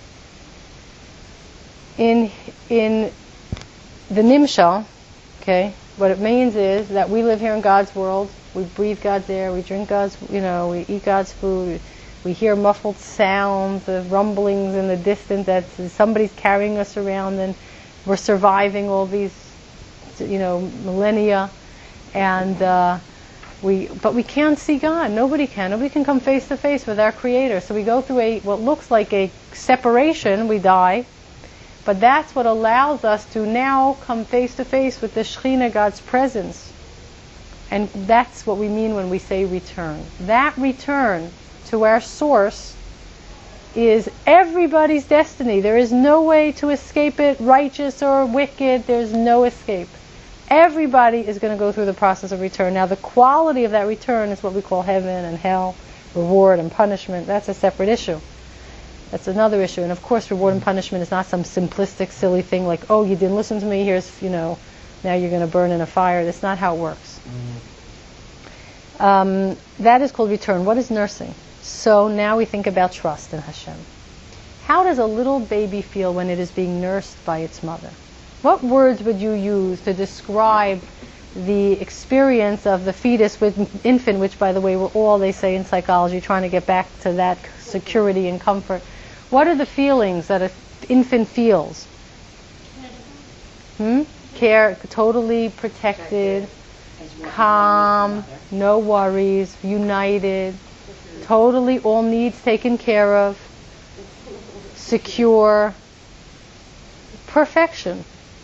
In in the Nimshal, okay, what it means is that we live here in God's world, we breathe God's air, we drink God's, you know, we eat God's food, we hear muffled sounds of rumblings in the distance that somebody's carrying us around, and we're surviving all these, you know, millennia, and uh, we, but we can't see God. Nobody can. Nobody can come face to face with our Creator. So we go through a what looks like a separation. We die, but that's what allows us to now come face to face with the Shekhinah, God's presence, and that's what we mean when we say return. That return to our source is everybody's destiny. There is no way to escape it, righteous or wicked. There's no escape. Everybody is going to go through the process of return. Now, the quality of that return is what we call heaven and hell, reward and punishment. That's a separate issue. That's another issue. And of course, reward and punishment is not some simplistic, silly thing like, oh, you didn't listen to me, here's, you know, now you're going to burn in a fire. That's not how it works. Mm-hmm. Um, that is called return. What is nursing? So now we think about trust in Hashem. How does a little baby feel when it is being nursed by its mother? What words would you use to describe the experience of the fetus with infant, which, by the way, we're all, they say in psychology, trying to get back to that security and comfort. What are the feelings that an infant feels? Hmm? Care, totally protected, calm, no worries, united, totally all needs taken care of, secure, perfection.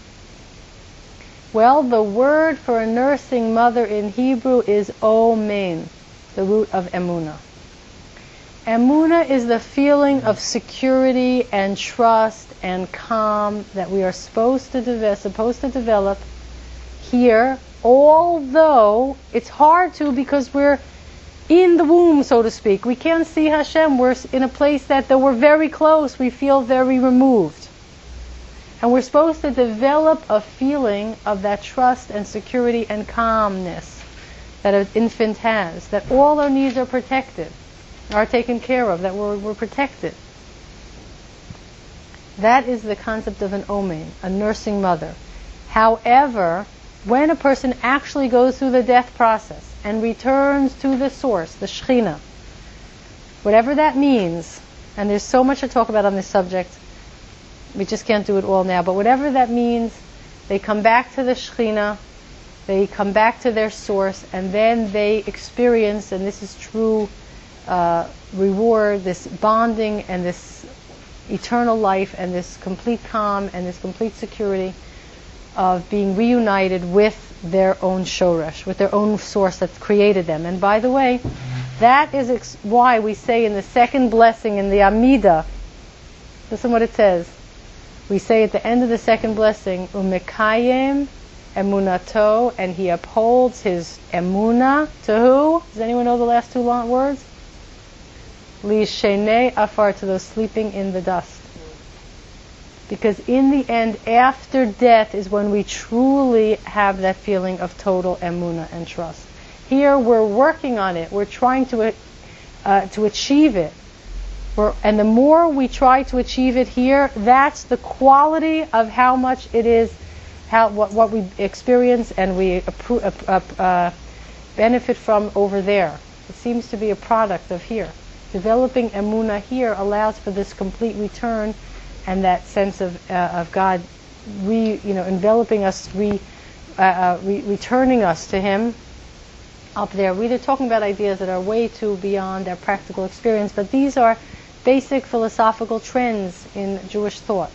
Well, the word for a nursing mother in Hebrew is omen, the root of emunah. Emunah is the feeling of security and trust and calm that we are supposed to develop, supposed to develop here, although it's hard to because we're in the womb, so to speak. We can't see Hashem. We're in a place that, though we're very close, we feel very removed. And we're supposed to develop a feeling of that trust and security and calmness that an infant has, that all our needs are protected, are taken care of, that we're, we're protected. That is the concept of an omen, a nursing mother. However, when a person actually goes through the death process and returns to the source, the Shekhinah, whatever that means, and there's so much to talk about on this subject, we just can't do it all now, but whatever that means, they come back to the Shekhinah, they come back to their source, and then they experience, and this is true uh, reward, this bonding and this eternal life and this complete calm and this complete security of being reunited with their own shoresh, with their own source that created them. And by the way, that is ex- why we say in the second blessing in the Amidah, listen what it says. We say at the end of the second blessing, Umekayem emunato, and he upholds his emunah to who? Does anyone know the last two long words? Lishenei afar, to those sleeping in the dust. Because in the end, after death is when we truly have that feeling of total emunah and trust. Here we're working on it. We're trying to uh, to achieve it. We're, and the more we try to achieve it here, that's the quality of how much it is, how what, what we experience and we appro- uh, uh, benefit from over there. It seems to be a product of here. Developing emunah here allows for this complete return and that sense of uh, of God, re, you know, enveloping us, re, uh, uh, re, returning us to Him. Up there, we're talking about ideas that are way too beyond our practical experience, but these are basic philosophical trends in Jewish thought.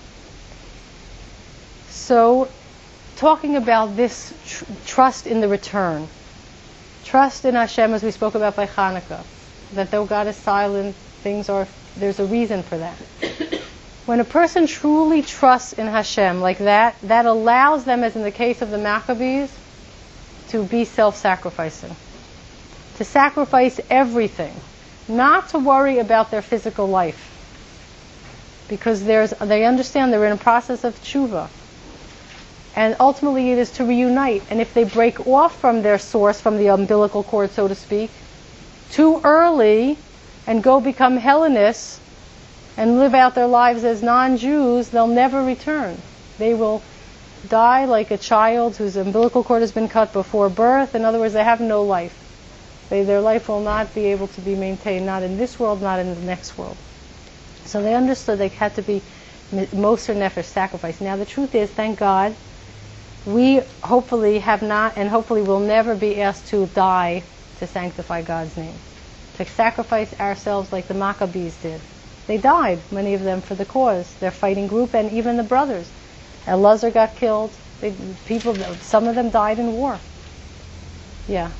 So, talking about this tr- trust in the return, trust in Hashem, as we spoke about by Hanukkah, that though God is silent, things are, there's a reason for that. When a person truly trusts in Hashem like that, that allows them, as in the case of the Maccabees, to be self-sacrificing. To sacrifice everything. Not to worry about their physical life. Because there's, they understand they're in a process of tshuva. And ultimately it is to reunite. And if they break off from their source, from the umbilical cord, so to speak, too early, and go become Hellenists, and live out their lives as non-Jews, they'll never return. They will die like a child whose umbilical cord has been cut before birth. In other words, they have no life. They, their life will not be able to be maintained, not in this world, not in the next world. So they understood they had to be moser nefesh, sacrifice. Now the truth is, thank God, we hopefully have not, and hopefully will never be asked to die to sanctify God's name. To sacrifice ourselves like the Maccabees did. They died, many of them, for the cause. Their fighting group, and even the brothers. Elazar got killed. They, people, some of them died in war. Yeah.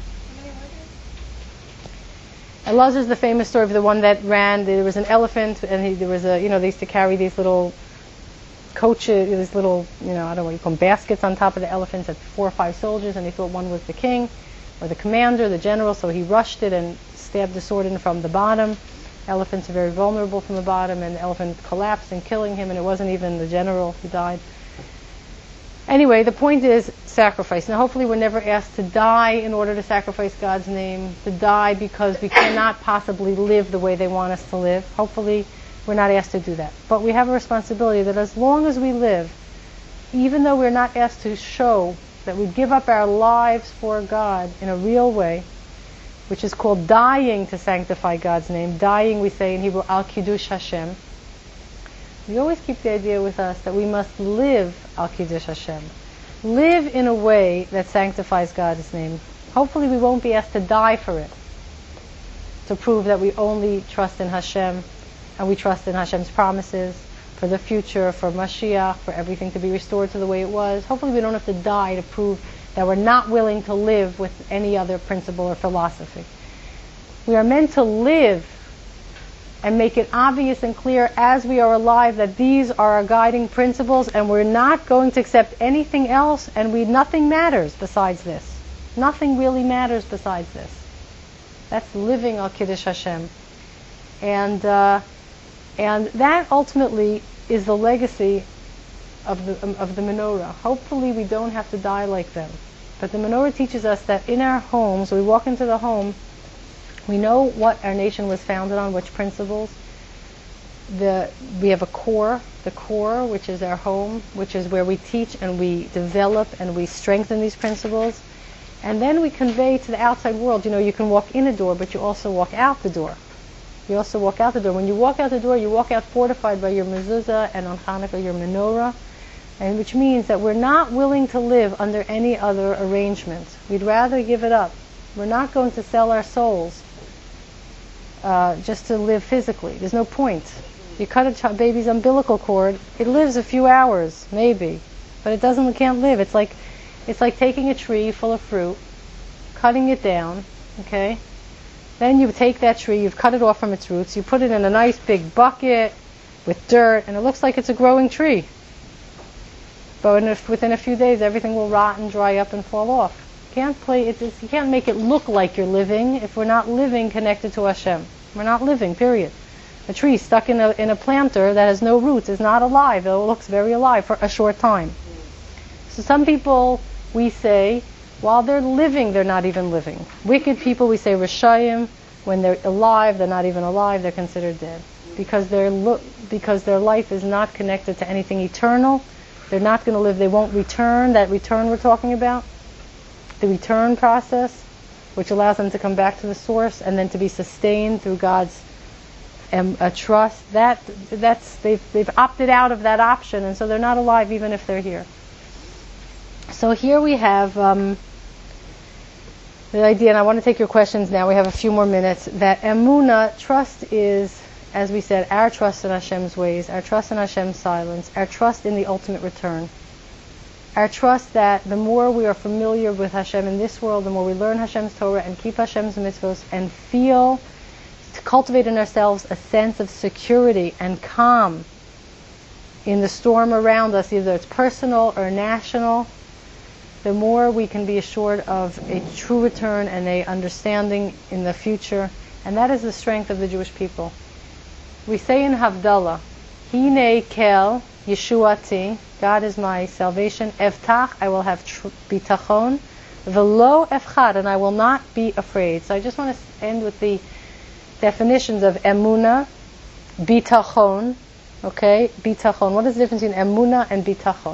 Elazar's the famous story of the one that ran. There was an elephant, and he, there was a, you know, they used to carry these little coaches, these little, you know, I don't know what you call them, baskets on top of the elephants. Had four or five soldiers, and he thought one was the king, or the commander, the general. So he rushed it and stabbed the sword in from the bottom. Elephants are very vulnerable from the bottom, and the elephant collapsed and killing him, and it wasn't even the general who died. Anyway, the point is sacrifice. Now hopefully we're never asked to die in order to sacrifice God's name, to die because we cannot possibly live the way they want us to live. Hopefully we're not asked to do that. But we have a responsibility that as long as we live, even though we're not asked to show that we give up our lives for God in a real way, which is called dying to sanctify God's name. Dying, we say in Hebrew, al kiddush Hashem. We always keep the idea with us that we must live al kiddush Hashem. Live in a way that sanctifies God's name. Hopefully we won't be asked to die for it. To prove that we only trust in Hashem, and we trust in Hashem's promises for the future, for Mashiach, for everything to be restored to the way it was. Hopefully we don't have to die to prove that we're not willing to live with any other principle or philosophy. We are meant to live and make it obvious and clear as we are alive that these are our guiding principles, and we're not going to accept anything else, and we nothing matters besides this. Nothing really matters besides this. That's living al Kiddush Hashem. And uh, and that ultimately is the legacy of the um, of the menorah. Hopefully we don't have to die like them. But the menorah teaches us that in our homes, we walk into the home, we know what our nation was founded on, which principles. The, we have a core, the core, which is our home, which is where we teach and we develop and we strengthen these principles. And then we convey to the outside world. You know, you can walk in a door, but you also walk out the door. You also walk out the door. When you walk out the door, you walk out fortified by your mezuzah, and on Hanukkah your menorah. And which means that we're not willing to live under any other arrangement. We'd rather give it up. We're not going to sell our souls uh, just to live physically. There's no point. You cut a ch- baby's umbilical cord, it lives a few hours, maybe, but it doesn't, it can't live. It's like, it's like taking a tree full of fruit, cutting it down, okay? Then you take that tree, you've cut it off from its roots, you put it in a nice big bucket with dirt, and it looks like it's a growing tree. But in a, within a few days, everything will rot and dry up and fall off. You can't play it. You can't make it look like you're living if we're not living connected to Hashem. We're not living. Period. A tree stuck in a in a planter that has no roots is not alive. It looks very alive for a short time. So some people, we say, while they're living, they're not even living. Wicked people, we say Rishayim, when they're alive, they're not even alive. They're considered dead because their lo- because their life is not connected to anything eternal. They're not going to live. They won't return. That return we're talking about, the return process, which allows them to come back to the source and then to be sustained through God's um, a trust. That that's they've they've opted out of that option, and so they're not alive even if they're here. So here we have um, the idea, and I want to take your questions now. We have a few more minutes. That emunah, trust, is as we said, our trust in Hashem's ways, our trust in Hashem's silence, our trust in the ultimate return. Our trust that the more we are familiar with Hashem in this world, the more we learn Hashem's Torah and keep Hashem's mitzvos and feel, to cultivate in ourselves a sense of security and calm in the storm around us, either it's personal or national, the more we can be assured of a true return and a understanding in the future. And that is the strength of the Jewish people. We say in Havdalah, Hine kel Yeshuati, God is my salvation, Evtach, I will have tr- bitachon, velo efchad, and I will not be afraid. So I just want to end with the definitions of emuna, bitachon, okay, bitachon. What is the difference between emuna and bitachon?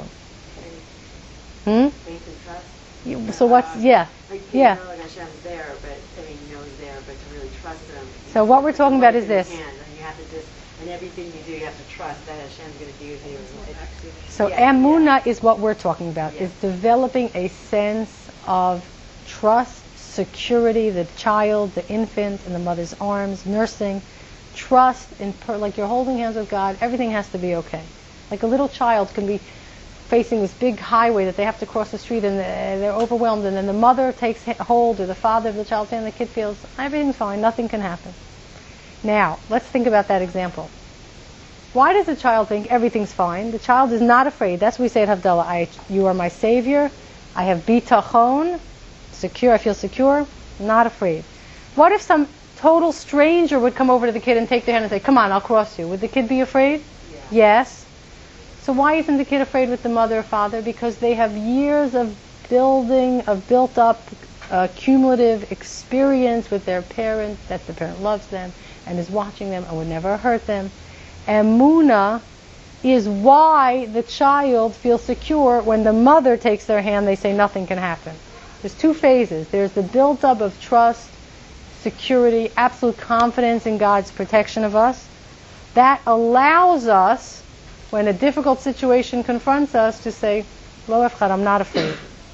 Hmm? Faith and trust. You, so what's, yeah, Like you yeah. know that Hashem's there, but I mean, you know He's there, but to really trust Him. So what we're talking about is this. And you have to just, and everything you do, you have to trust that Hashem's going to do it. So yeah, emuna yeah. is what we're talking about. Yeah. Is developing a sense of trust, security, the child, the infant in the mother's arms, nursing, trust in per, like you're holding hands with God. Everything has to be okay. Like a little child can be facing this big highway that they have to cross the street and they're overwhelmed, and then the mother takes hold, or the father of the child's hand, and the kid feels everything's fine, nothing can happen. Now, let's think about that example. Why does the child think everything's fine? The child is not afraid. That's what we say at Havdalah. I, you are my savior. I have bitachon, secure. I feel secure, not afraid. What if some total stranger would come over to the kid and take their hand and say, come on, I'll cross you? Would the kid be afraid? Yeah. Yes. So why isn't the kid afraid with the mother or father? Because they have years of building, of built up uh, cumulative experience with their parent, that the parent loves them and is watching them and would never hurt them. Emuna is why the child feels secure when the mother takes their hand, they say nothing can happen. There's two phases. There's the built up of trust, security, absolute confidence in God's protection of us. That allows us, when a difficult situation confronts us, to say, Lo efchad, I'm not afraid.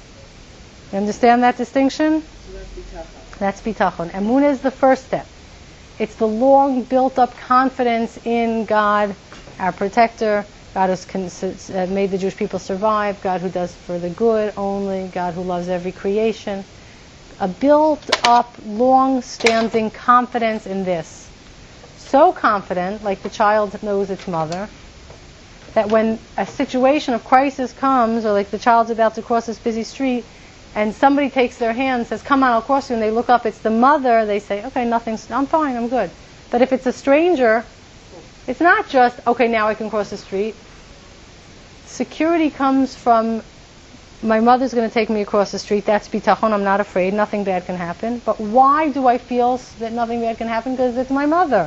You understand that distinction? So that's bitachon. That's bitachon. Emunah is the first step. It's the long built-up confidence in God, our protector, God who's cons- uh, made the Jewish people survive, God who does for the good only, God who loves every creation. A built-up, long-standing confidence in this. So confident, like the child knows its mother, that when a situation of crisis comes, or like the child's about to cross this busy street, and somebody takes their hand and says, come on, I'll cross you, and they look up, it's the mother, they say, okay, nothing's, I'm fine, I'm good. But if it's a stranger, it's not just, okay, now I can cross the street. Security comes from, my mother's going to take me across the street, that's bitachon, I'm not afraid, nothing bad can happen. But why do I feel that nothing bad can happen? Because it's my mother.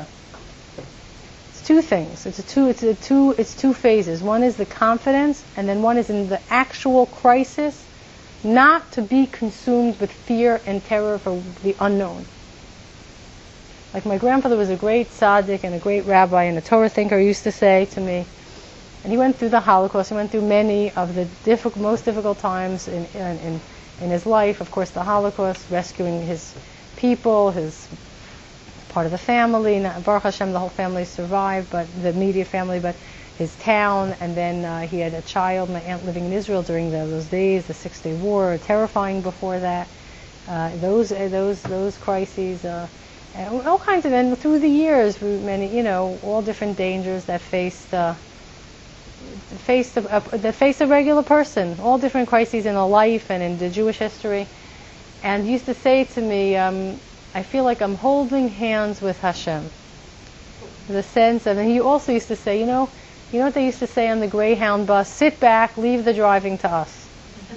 Two things. It's a two. It's a two. It's two phases. One is the confidence, and then one is in the actual crisis, not to be consumed with fear and terror for the unknown. Like my grandfather was a great tzaddik and a great rabbi and a Torah thinker, used to say to me, and he went through the Holocaust. He went through many of the difficult, most difficult times in in in, in his life. Of course, the Holocaust, rescuing his people, his part of the family. Baruch Hashem, the whole family survived, but the immediate family, but his town, and then uh, he had a child, my aunt, living in Israel during the, those days, the Six-Day War, terrifying before that. Uh, those uh, those those crises, uh, and all kinds of, and through the years, many, you know, all different dangers that faced uh, faced a, uh, that faced a regular person, all different crises in a life and in the Jewish history. And he used to say to me, um, I feel like I'm holding hands with Hashem. The sense of, and he also used to say, you know, you know what they used to say on the Greyhound bus? Sit back, leave the driving to us.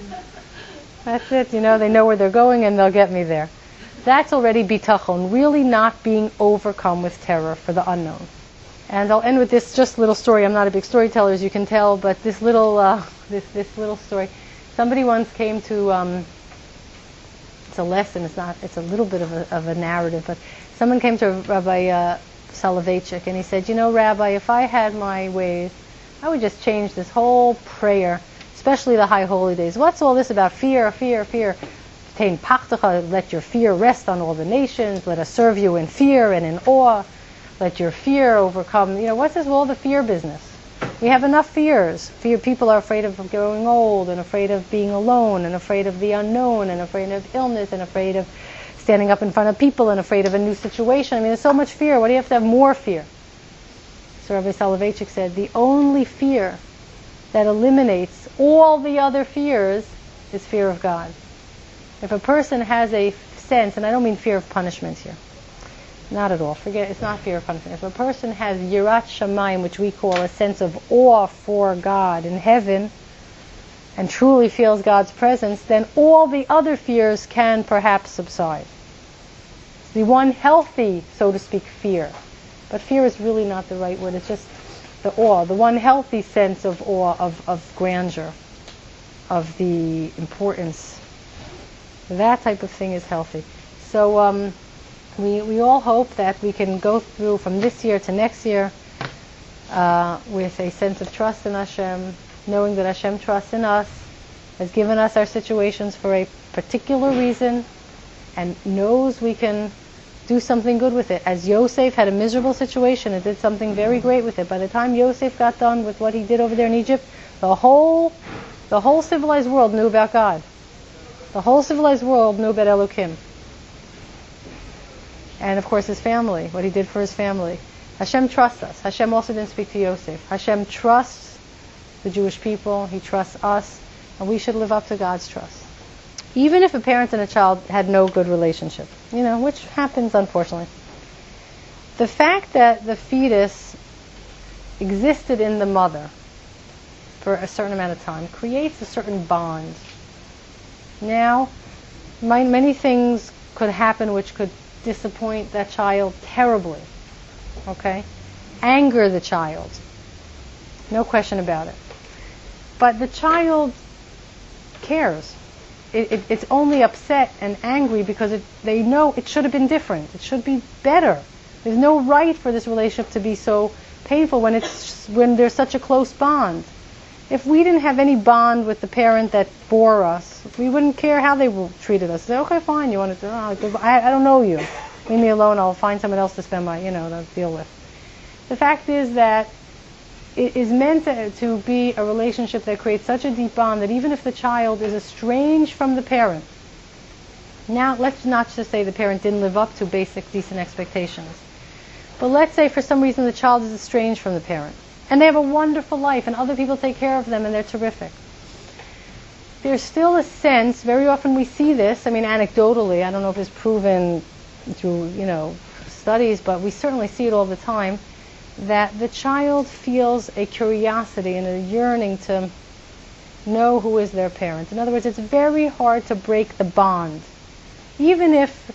That's it, you know, they know where they're going and they'll get me there. That's already bitachon, really not being overcome with terror for the unknown. And I'll end with this just little story. I'm not a big storyteller, as you can tell, but this little, uh, this this little story. Somebody once came to. Um, It's a lesson. It's not. It's a little bit of a, of a narrative. But someone came to Rabbi uh, Soloveitchik and he said, "You know, Rabbi, if I had my ways, I would just change this whole prayer, especially the High Holy Days. What's all this about fear, fear, fear? Tein pachtacha, let your fear rest on all the nations. Let us serve you in fear and in awe. let your fear overcome. You know, what's this all the fear business? We have enough fears. Fear. People are afraid of growing old, and afraid of being alone, and afraid of the unknown, and afraid of illness, and afraid of standing up in front of people, and afraid of a new situation. I mean, there's so much fear. Why do you have to have more fear? So Rabbi Soloveitchik said, the only fear that eliminates all the other fears is fear of God. If a person has a sense, and I don't mean fear of punishment here, not at all, forget, it's not fear of punishment. If a person has yirat shamayim, which we call a sense of awe for God in heaven, and truly feels God's presence, then all the other fears can perhaps subside. It's the one healthy, so to speak, fear. But fear is really not the right word, it's just the awe, the one healthy sense of awe, of, of grandeur, of the importance. That type of thing is healthy. So um, we we all hope that we can go through from this year to next year uh, with a sense of trust in Hashem, knowing that Hashem trusts in us, has given us our situations for a particular reason, and knows we can do something good with it. As Yosef had a miserable situation and did something very great with it. By the time Yosef got done with what he did over there in Egypt, the whole the whole civilized world knew about God. The whole civilized world knew about Elokim. And of course his family, what he did for his family. Hashem trusts us. Hashem also didn't speak to Yosef. Hashem trusts the Jewish people. He trusts us. And we should live up to God's trust. Even if a parent and a child had no good relationship, you know, which happens unfortunately. The fact that the fetus existed in the mother for a certain amount of time creates a certain bond. Now, my, many things could happen which could disappoint that child terribly, okay? Anger the child, no question about it. But the child cares. It, it, it's only upset and angry because it, they know it should have been different. It should be better. There's no right for this relationship to be so painful when it's when there's such a close bond. If we didn't have any bond with the parent that bore us, we wouldn't care how they treated us. Say, okay, fine, you want to? Oh, I, I don't know you. Leave me alone. I'll find someone else to spend my, you know, to deal with. The fact is that it is meant to, to be a relationship that creates such a deep bond that even if the child is estranged from the parent, now let's not just say the parent didn't live up to basic decent expectations, but let's say for some reason the child is estranged from the parent, and they have a wonderful life, and other people take care of them, and they're terrific. There's still a sense, very often we see this, I mean anecdotally, I don't know if it's proven through, you know, studies, but we certainly see it all the time, that the child feels a curiosity and a yearning to know who is their parent. In other words, it's very hard to break the bond. Even if,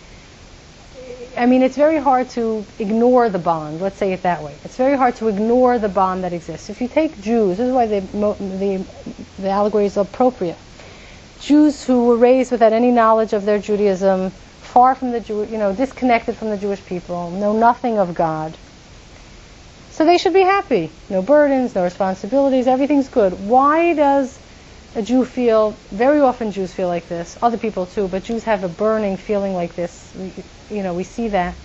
I mean, it's very hard to ignore the bond, let's say it that way. It's very hard to ignore the bond that exists. If you take Jews, this is why the, the, the allegory is appropriate. Jews who were raised without any knowledge of their Judaism, far from the Jew, you know, disconnected from the Jewish people, know nothing of God. So they should be happy. No burdens, no responsibilities, everything's good. Why does a Jew feel, very often Jews feel like this, other people too, but Jews have a burning feeling like this. We, you know, we see that.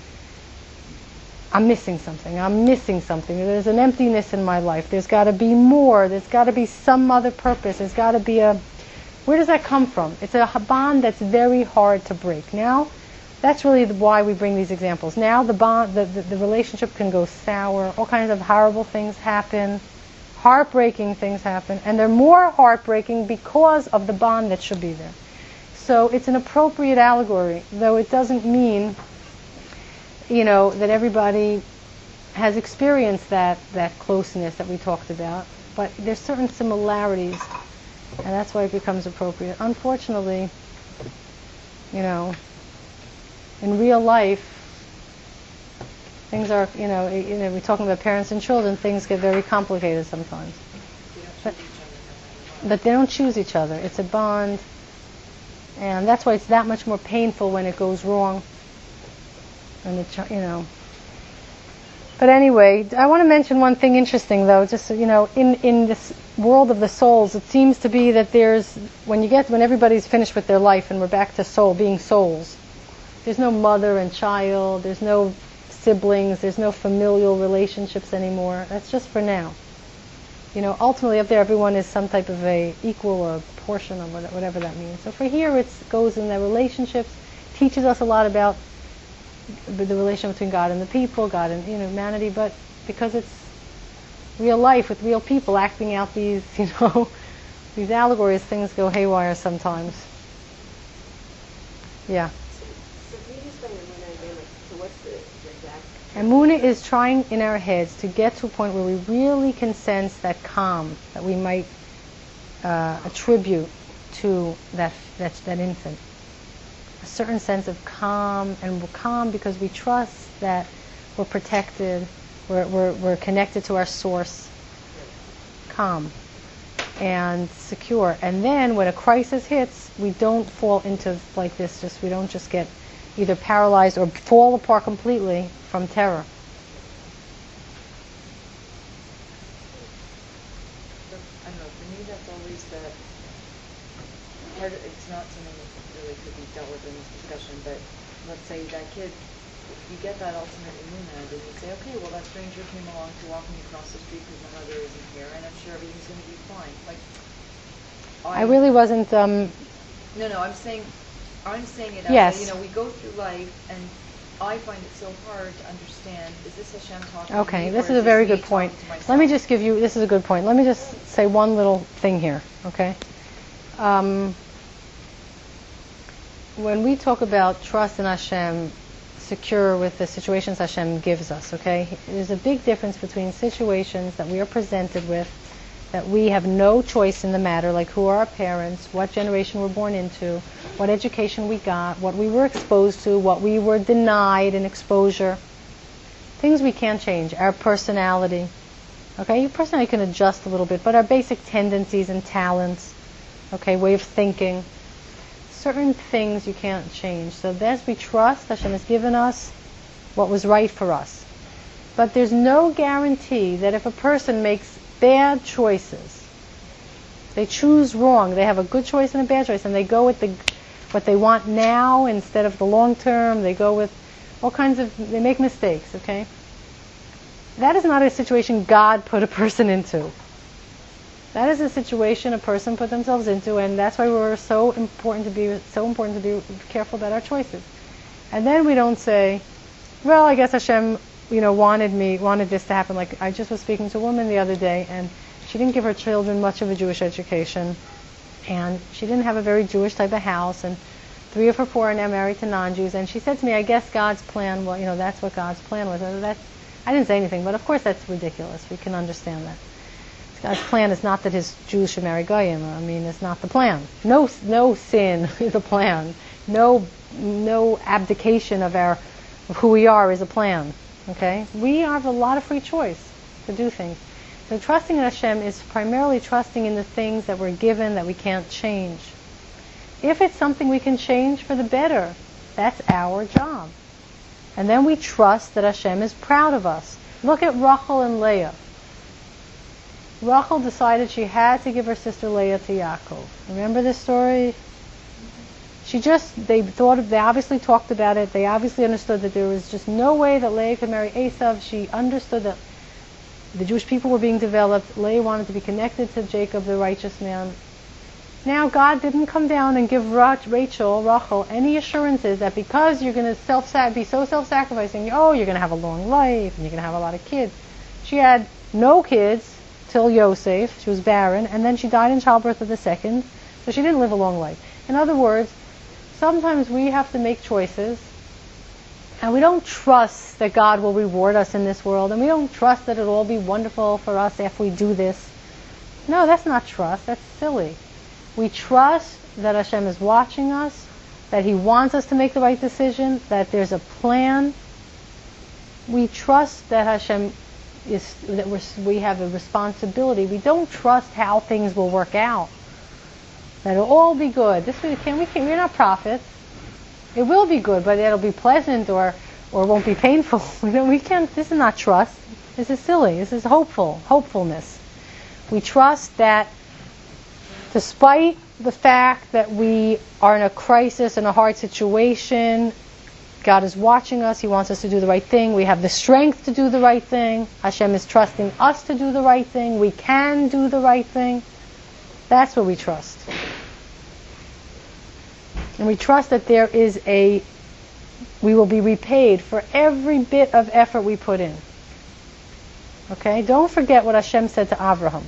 I'm missing something. I'm missing something. There's an emptiness in my life. There's got to be more. There's got to be some other purpose. There's got to be a... Where does that come from? It's a bond that's very hard to break. Now, that's really why we bring these examples. Now the bond, the, the, the relationship can go sour. All kinds of horrible things happen. Heartbreaking things happen. And they're more heartbreaking because of the bond that should be there. So it's an appropriate allegory, though it doesn't mean, you know, that everybody has experienced that, that closeness that we talked about. But there's certain similarities, and that's why it becomes appropriate. Unfortunately, you know, in real life, things are, you know, you know, we're talking about parents and children, things get very complicated sometimes. But, but they don't choose each other. It's a bond, and that's why it's that much more painful when it goes wrong. And it, you know. But anyway, I want to mention one thing interesting, though. Just, you know, in in this world of the souls, it seems to be that there's, when you get, when everybody's finished with their life and we're back to soul, being souls, there's no mother and child, there's no siblings. There's no familial relationships anymore. That's just for now. You know, ultimately up there, everyone is some type of a equal or portion of whatever that means. So for here, it goes in the relationships, teaches us a lot about the relation between God and the people, God and, you know, humanity, but because it's real life with real people acting out these, you know, these allegories, things go haywire sometimes. Yeah. So, so can you explain Emunah again? Like, so what's the, the exact... Emunah is trying in our heads to get to a point where we really can sense that calm that we might uh, attribute to that, that that infant. A certain sense of calm, and we're calm because we trust that we're protected, we're, we're, we're connected to our source. Calm and secure. And then when a crisis hits, we don't fall into like this, just we don't just get either paralyzed or fall apart completely from terror. I don't know, for me that's always the part of, it's not something that really could be dealt with in this discussion, but let's say that kid, you get that ultimate Emunah, then you say, okay, well that stranger came along to walk me across the street because my mother isn't here, and I'm sure everything's going to be fine. Like, I, I really wasn't... Um, no, no, I'm saying, I'm saying it as, yes. you know, we go through life, and I find it so hard to understand, is this Hashem talking Okay, to me, this or is a is very this me good point. talking to myself? Let me just give you, this is a good point. Let me just say one little thing here, okay? Um, when we talk about trust in Hashem, secure with the situations Hashem gives us, okay? There's a big difference between situations that we are presented with, that we have no choice in the matter, like who are our parents, what generation we're born into, what education we got, what we were exposed to, what we were denied in exposure. Things we can't change. Our personality. Okay, your personality can adjust a little bit, but our basic tendencies and talents, okay, way of thinking, certain things you can't change. So as we trust, Hashem has given us what was right for us. But there's no guarantee that if a person makes bad choices, they choose wrong, they have a good choice and a bad choice, and they go with the what they want now instead of the long term, they go with all kinds of, they make mistakes, okay? That is not a situation God put a person into. That is a situation a person put themselves into, and that's why we're so important to be so important to be careful about our choices. And then we don't say, well, I guess Hashem, you know, wanted me, wanted this to happen. Like, I just was speaking to a woman the other day, and she didn't give her children much of a Jewish education, and she didn't have a very Jewish type of house, and three of her four are now married to non-Jews, and she said to me, I guess God's plan, well, you know, that's what God's plan was. That's, I didn't say anything, but of course that's ridiculous. We can understand that. God's plan is not that his Jews should marry Goyim. I mean, it's not the plan. No, no sin is a plan. No, no abdication of our, of who we are is a plan. Okay, we have a lot of free choice to do things. So trusting in Hashem is primarily trusting in the things that we're given that we can't change. If it's something we can change for the better, that's our job. And then we trust that Hashem is proud of us. Look at Rachel and Leah. Rachel decided she had to give her sister Leah to Yaakov. Remember this story? She just, they thought of, they obviously talked about it. They obviously understood that there was just no way that Leah could marry Esav. She understood that the Jewish people were being developed. Leah wanted to be connected to Jacob, the righteous man. Now God didn't come down and give Rachel, Rachel, any assurances that because you're going to self be so self-sacrificing, oh, you're going to have a long life and you're going to have a lot of kids. She had no kids till Yosef. She was barren, and then she died in childbirth of the second, so she didn't live a long life. In other words, sometimes we have to make choices, and we don't trust that God will reward us in this world, and we don't trust that it'll all be wonderful for us if we do this. No, that's not trust. That's silly. We trust that Hashem is watching us, that He wants us to make the right decision, that there's a plan. We trust that Hashem is, that we're, we have a responsibility. We don't trust how things will work out. That it'll all be good. This we can we can we're not prophets. It will be good, but it'll be pleasant or or won't be painful. We can't. This is not trust. This is silly. This is hopeful. Hopefulness. We trust that, despite the fact that we are in a crisis, in a hard situation, God is watching us. He wants us to do the right thing. We have the strength to do the right thing. Hashem is trusting us to do the right thing. We can do the right thing. That's what we trust. And we trust that there is a, we will be repaid for every bit of effort we put in. Okay? Don't forget what Hashem said to Avraham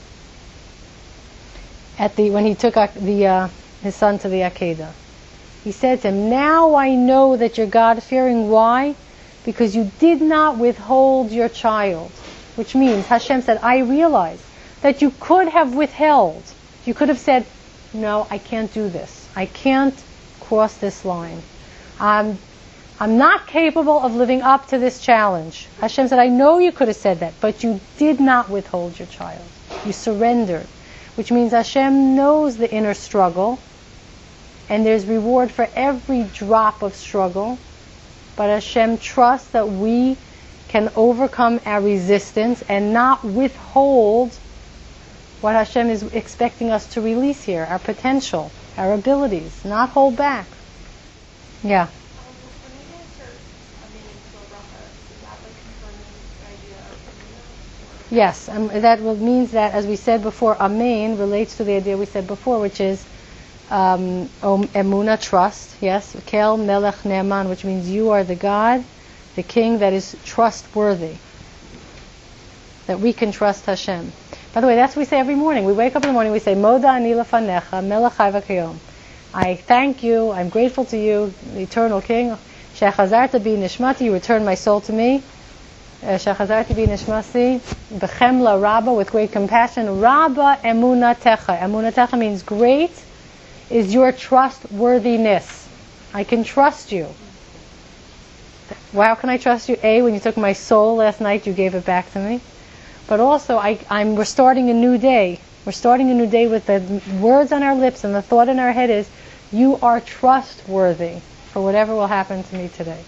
at the when he took the uh, his son to the Akedah. He said to him, "Now I know that you're God-fearing. Why? Because you did not withhold your child." Which means, Hashem said, I realize that you could have withheld. You could have said, no, I can't do this. I can't cross this line. I'm, I'm not capable of living up to this challenge. Hashem said, I know you could have said that, but you did not withhold your child. You surrendered. Which means Hashem knows the inner struggle, and there's reward for every drop of struggle. But Hashem trusts that we can overcome our resistance and not withhold what Hashem is expecting us to release here, our potential, our abilities, not hold back. Yeah. Um, when we answer a meaning to a bracha, is that like confirming the idea of Emunah? Yes, um, that will, means that, as we said before, Amen relates to the idea we said before, which is um, Emunah, trust. Yes, Kel Melech Ne'eman, which means you are the God, the King that is trustworthy. That we can trust Hashem. By the way, that's what we say every morning. We wake up in the morning, we say, Moda ani lefanecha, melech chai v'kayom. I thank you, I'm grateful to you, the eternal King. Shechazarta bi nishmati, you return my soul to me. Shechazarta bi nishmasi, b'chemla rabba, with great compassion. Rabba emunatecha. Emunatecha means great is your trustworthiness. I can trust you. Well, how can I trust you? A, when you took my soul last night, you gave it back to me. But also, I, I'm, we're starting a new day. We're starting a new day with the words on our lips and the thought in our head is, you are trustworthy for whatever will happen to me today.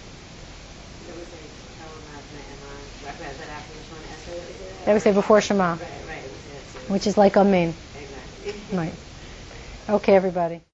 That we say before Shema, which is like Amen. Right. Okay, everybody.